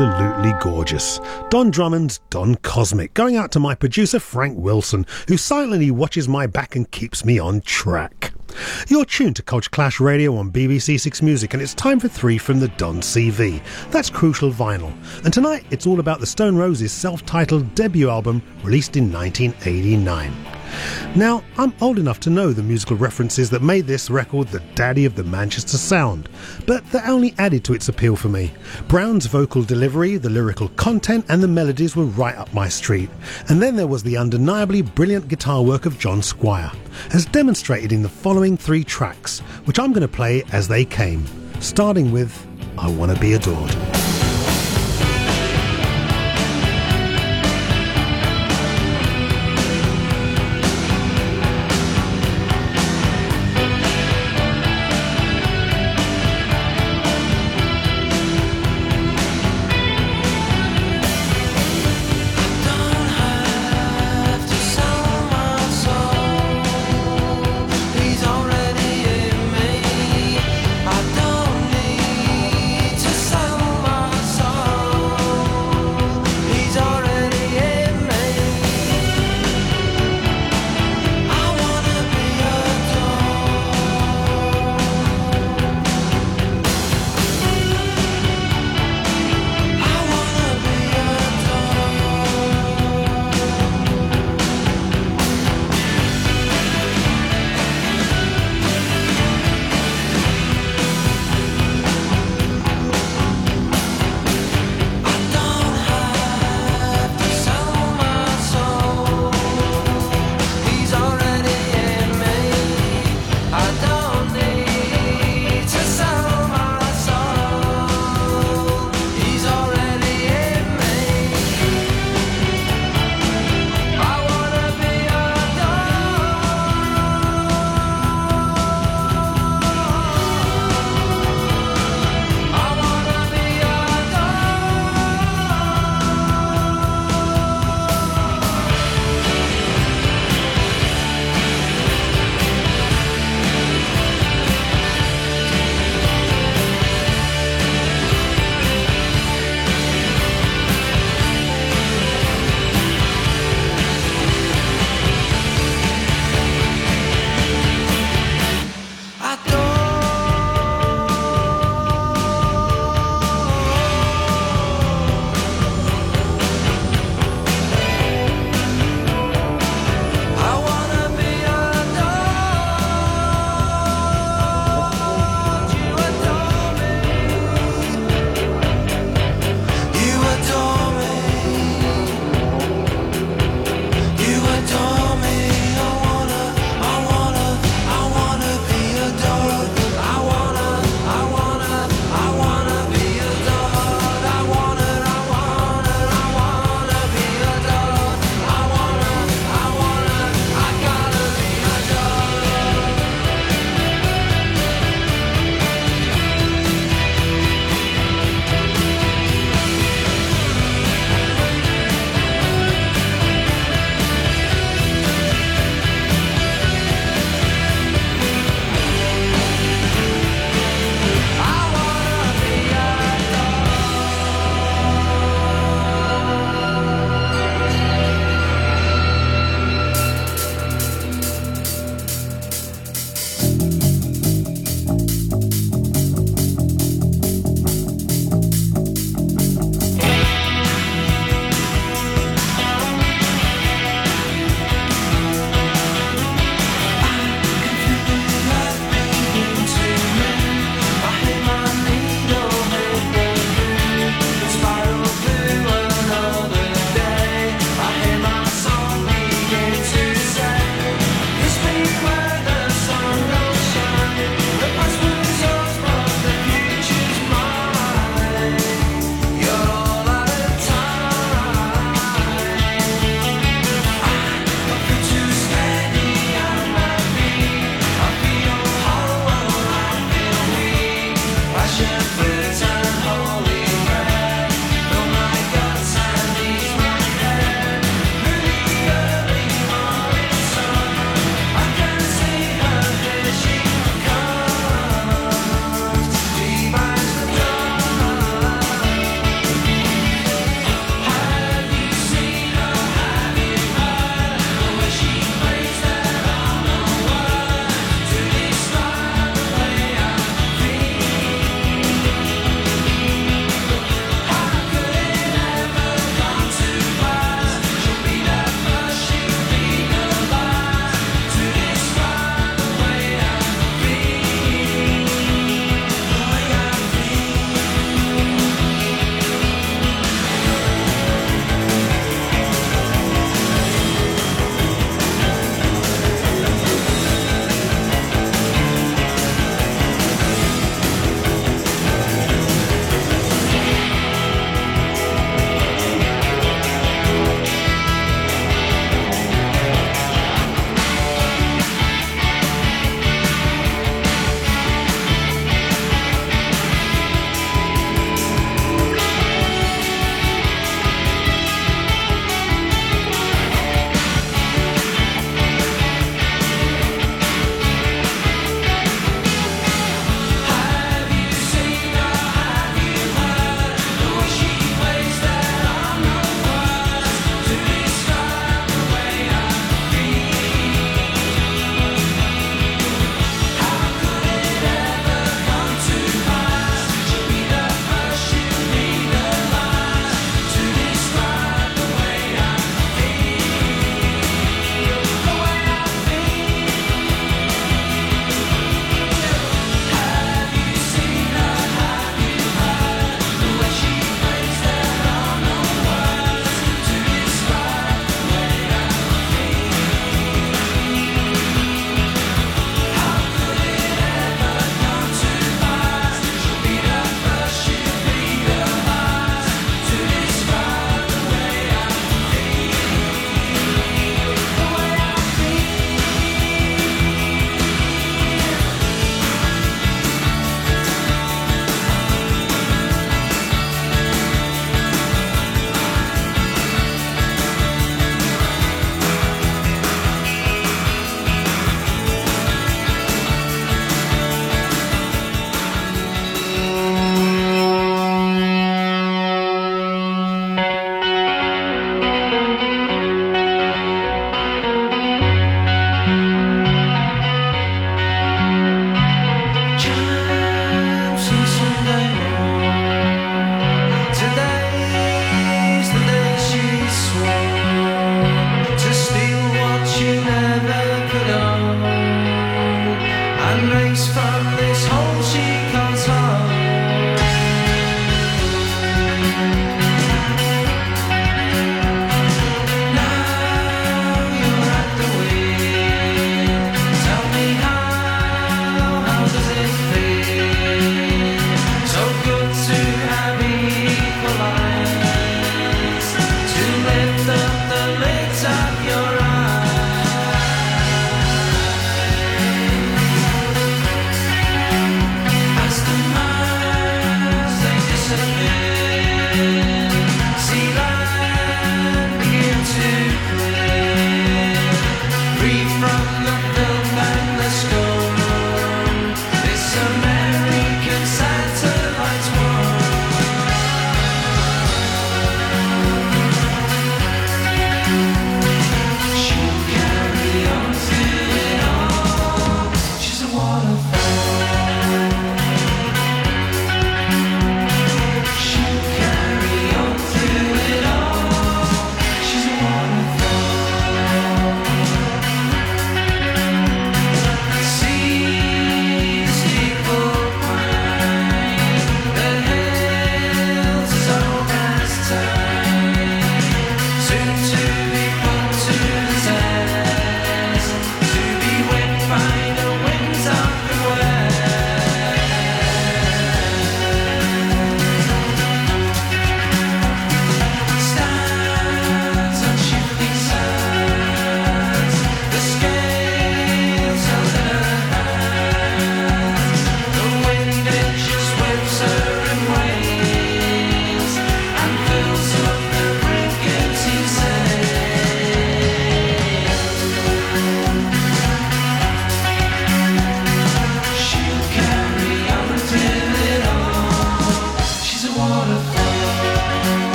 absolutely gorgeous. Don Drummond's Don Cosmic, going out to my producer Frank Wilson, who silently watches my back and keeps me on track. You're tuned to Culture Clash Radio on B B C Six Music, and it's time for three from the Don C V. That's Crucial Vinyl. And tonight it's all about the Stone Roses' self-titled debut album released in nineteen eighty-nine. Now, I'm old enough to know the musical references that made this record the daddy of the Manchester sound, but that only added to its appeal for me. Brown's vocal delivery, the lyrical content and the melodies were right up my street. And then there was the undeniably brilliant guitar work of John Squire, as demonstrated in the following three tracks, which I'm going to play as they came, starting with I Wanna Be Adored. Already in me, I don't need to sell my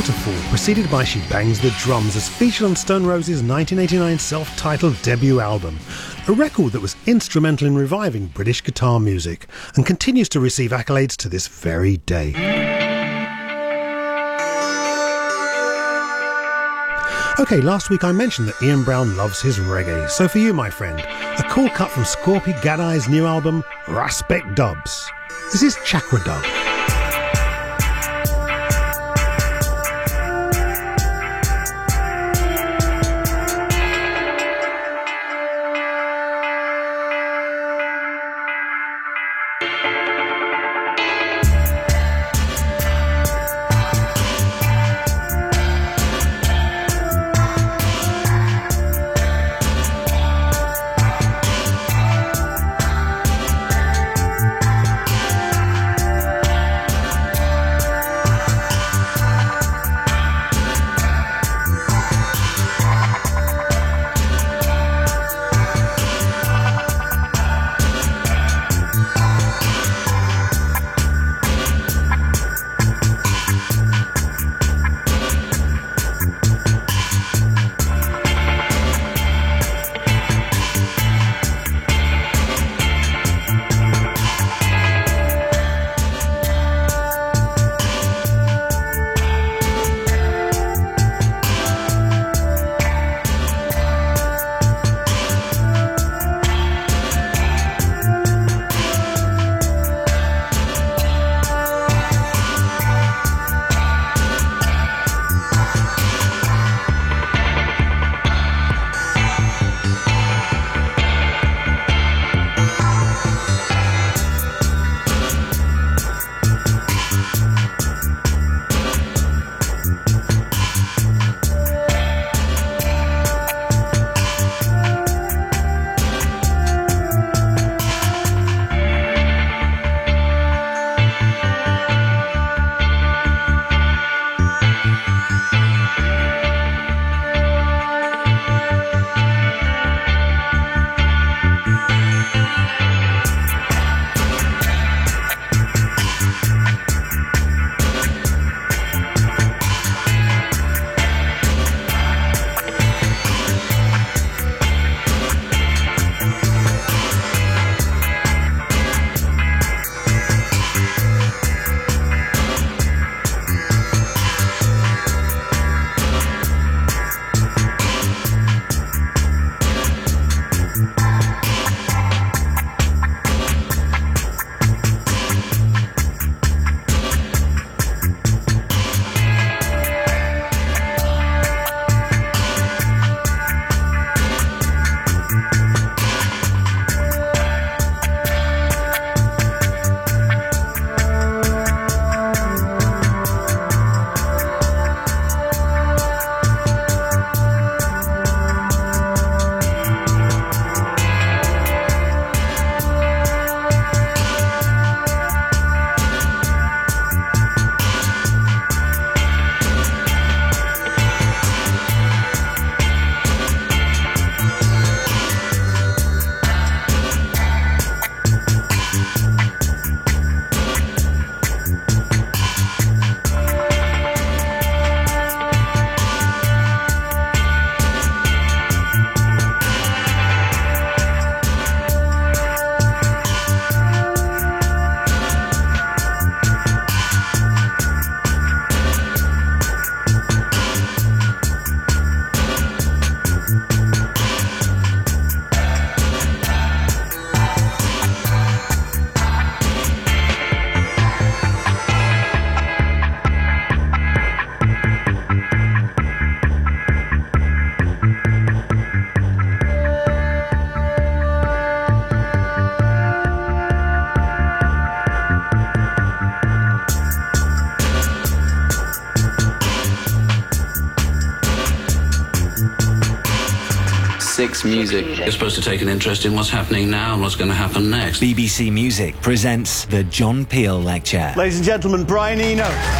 Waterfall, preceded by She Bangs the Drums, as featured on Stone Roses' nineteen eighty-nine self-titled debut album, a record that was instrumental in reviving British guitar music and continues to receive accolades to this very day. OK, last week I mentioned that Ian Brown loves his reggae, so for you, my friend, a cool cut from Scorpy Gadai's new album, Raspek Dubs. This is Chakra Dub. Six Music. You're supposed to take an interest in what's happening now and what's going to happen next. B B C Music presents the John Peel Lecture. Ladies and gentlemen, Brian Eno.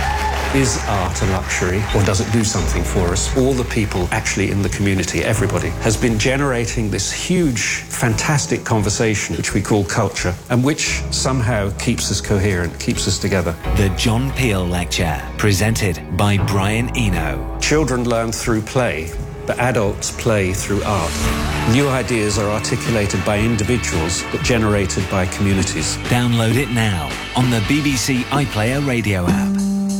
Is art a luxury, or does it do something for us? All the people actually in the community, everybody, has been generating this huge, fantastic conversation which we call culture, and which somehow keeps us coherent, keeps us together. The John Peel Lecture, presented by Brian Eno. Children learn through play, but adults play through art. New ideas are articulated by individuals, but generated by communities. Download it now on the B B C iPlayer radio app.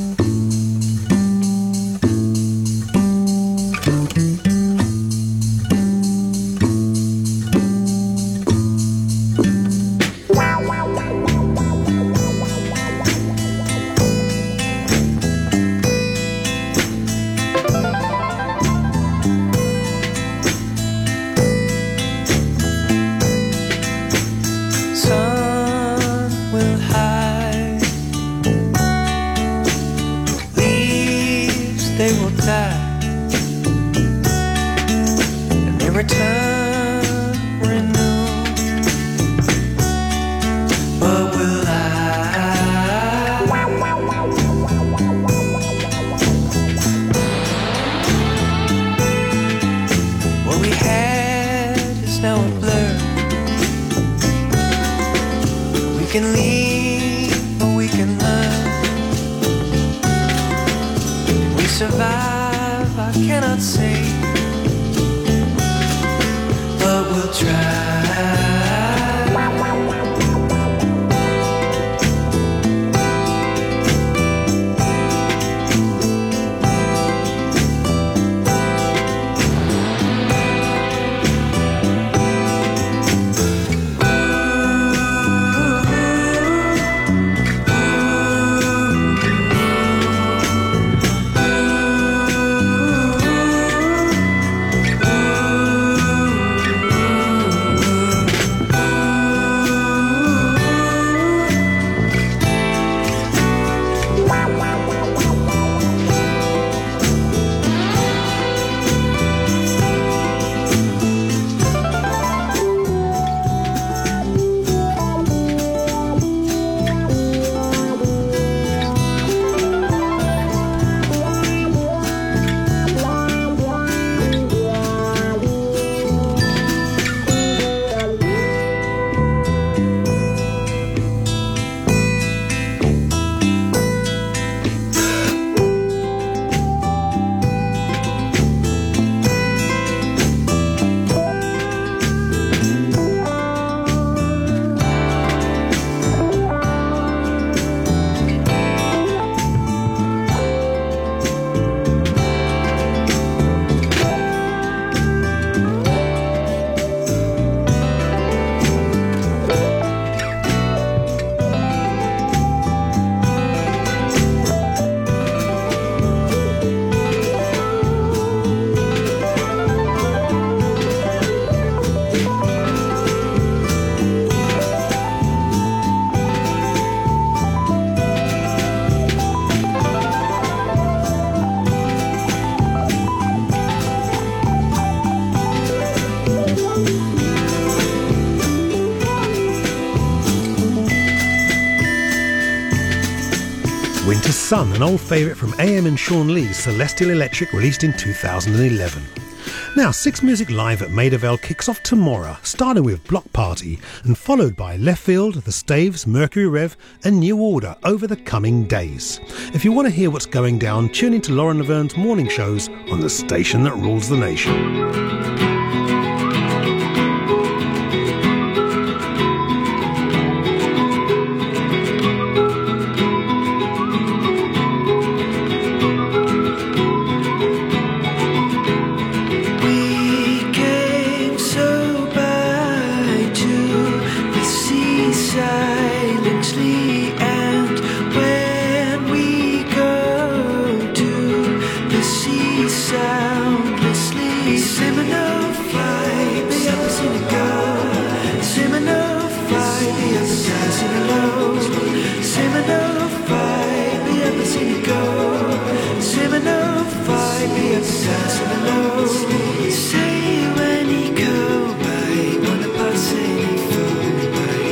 Winter Sun, an old favourite from A M and Sean Lee's Celestial Electric, released in two thousand eleven. Now, Six Music Live at Maida Vale kicks off tomorrow, starting with Block Party and followed by Left Field, The Staves, Mercury Rev and New Order over the coming days. If you want to hear what's going down, tune into Lauren Laverne's morning shows on the station that rules the nation.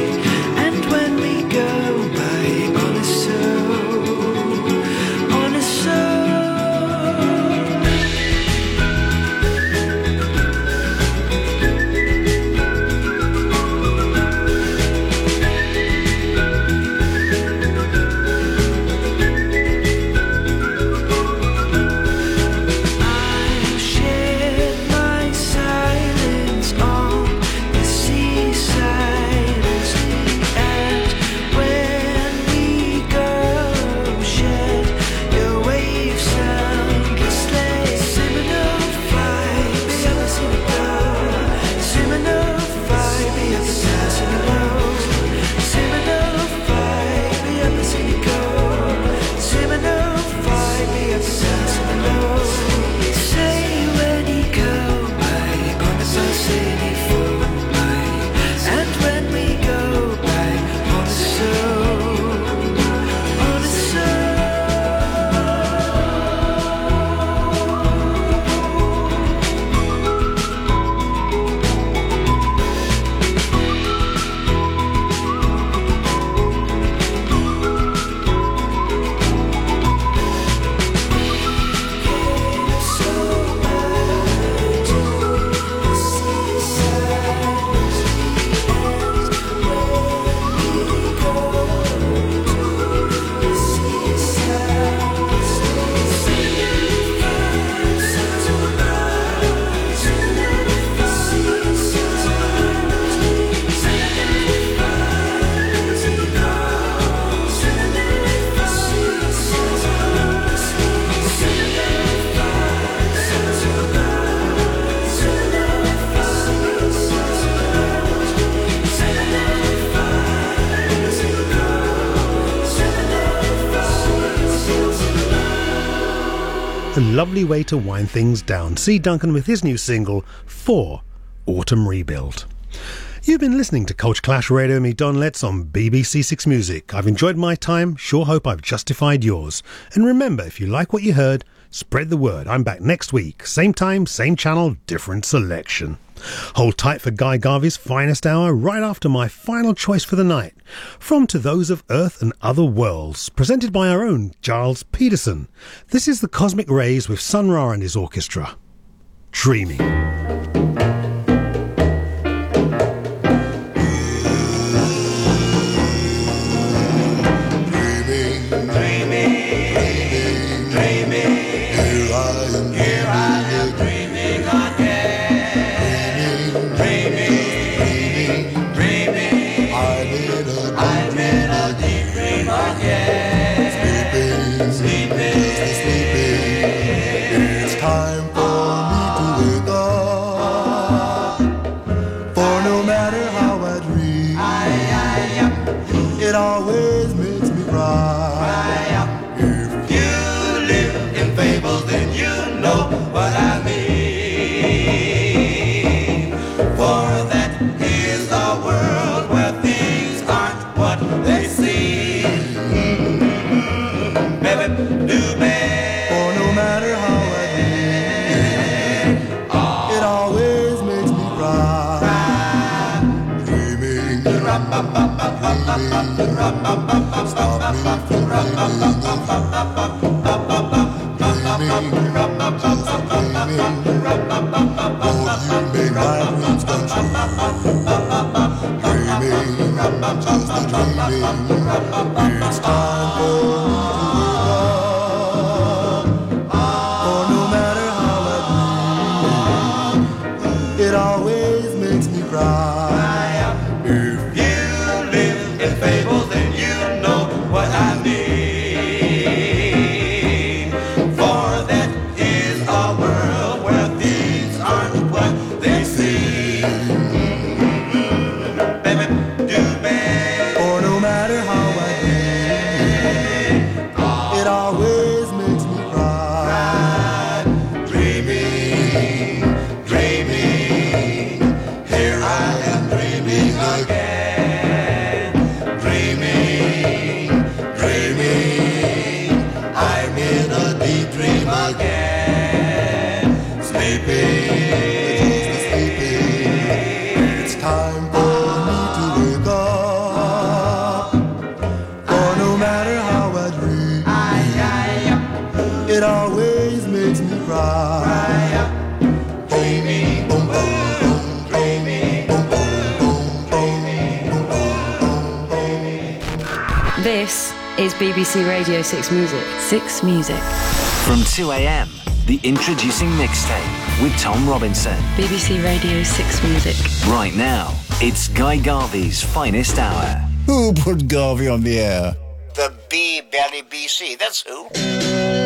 Honest a lovely way to wind things down. C. Duncan with his new single, For Autumn Rebuild. You've been listening to Culture Clash Radio, me Don Letts on B B C Six Music. I've enjoyed my time, sure hope I've justified yours. And remember, if you like what you heard, spread the word. I'm back next week. Same time, same channel, different selection. Hold tight for Guy Garvey's finest hour right after my final choice for the night. From To Those of Earth and Other Worlds, presented by our own Giles Peterson. This is the Cosmic Rays with Sun Ra and his orchestra. Dreaming. This is B B C Radio Six Music. Six Music. From two a.m, the Introducing Mixtape with Tom Robinson. B B C Radio Six Music. Right now, it's Guy Garvey's finest hour. Who put Garvey on the air? The B Belly B C, that's who.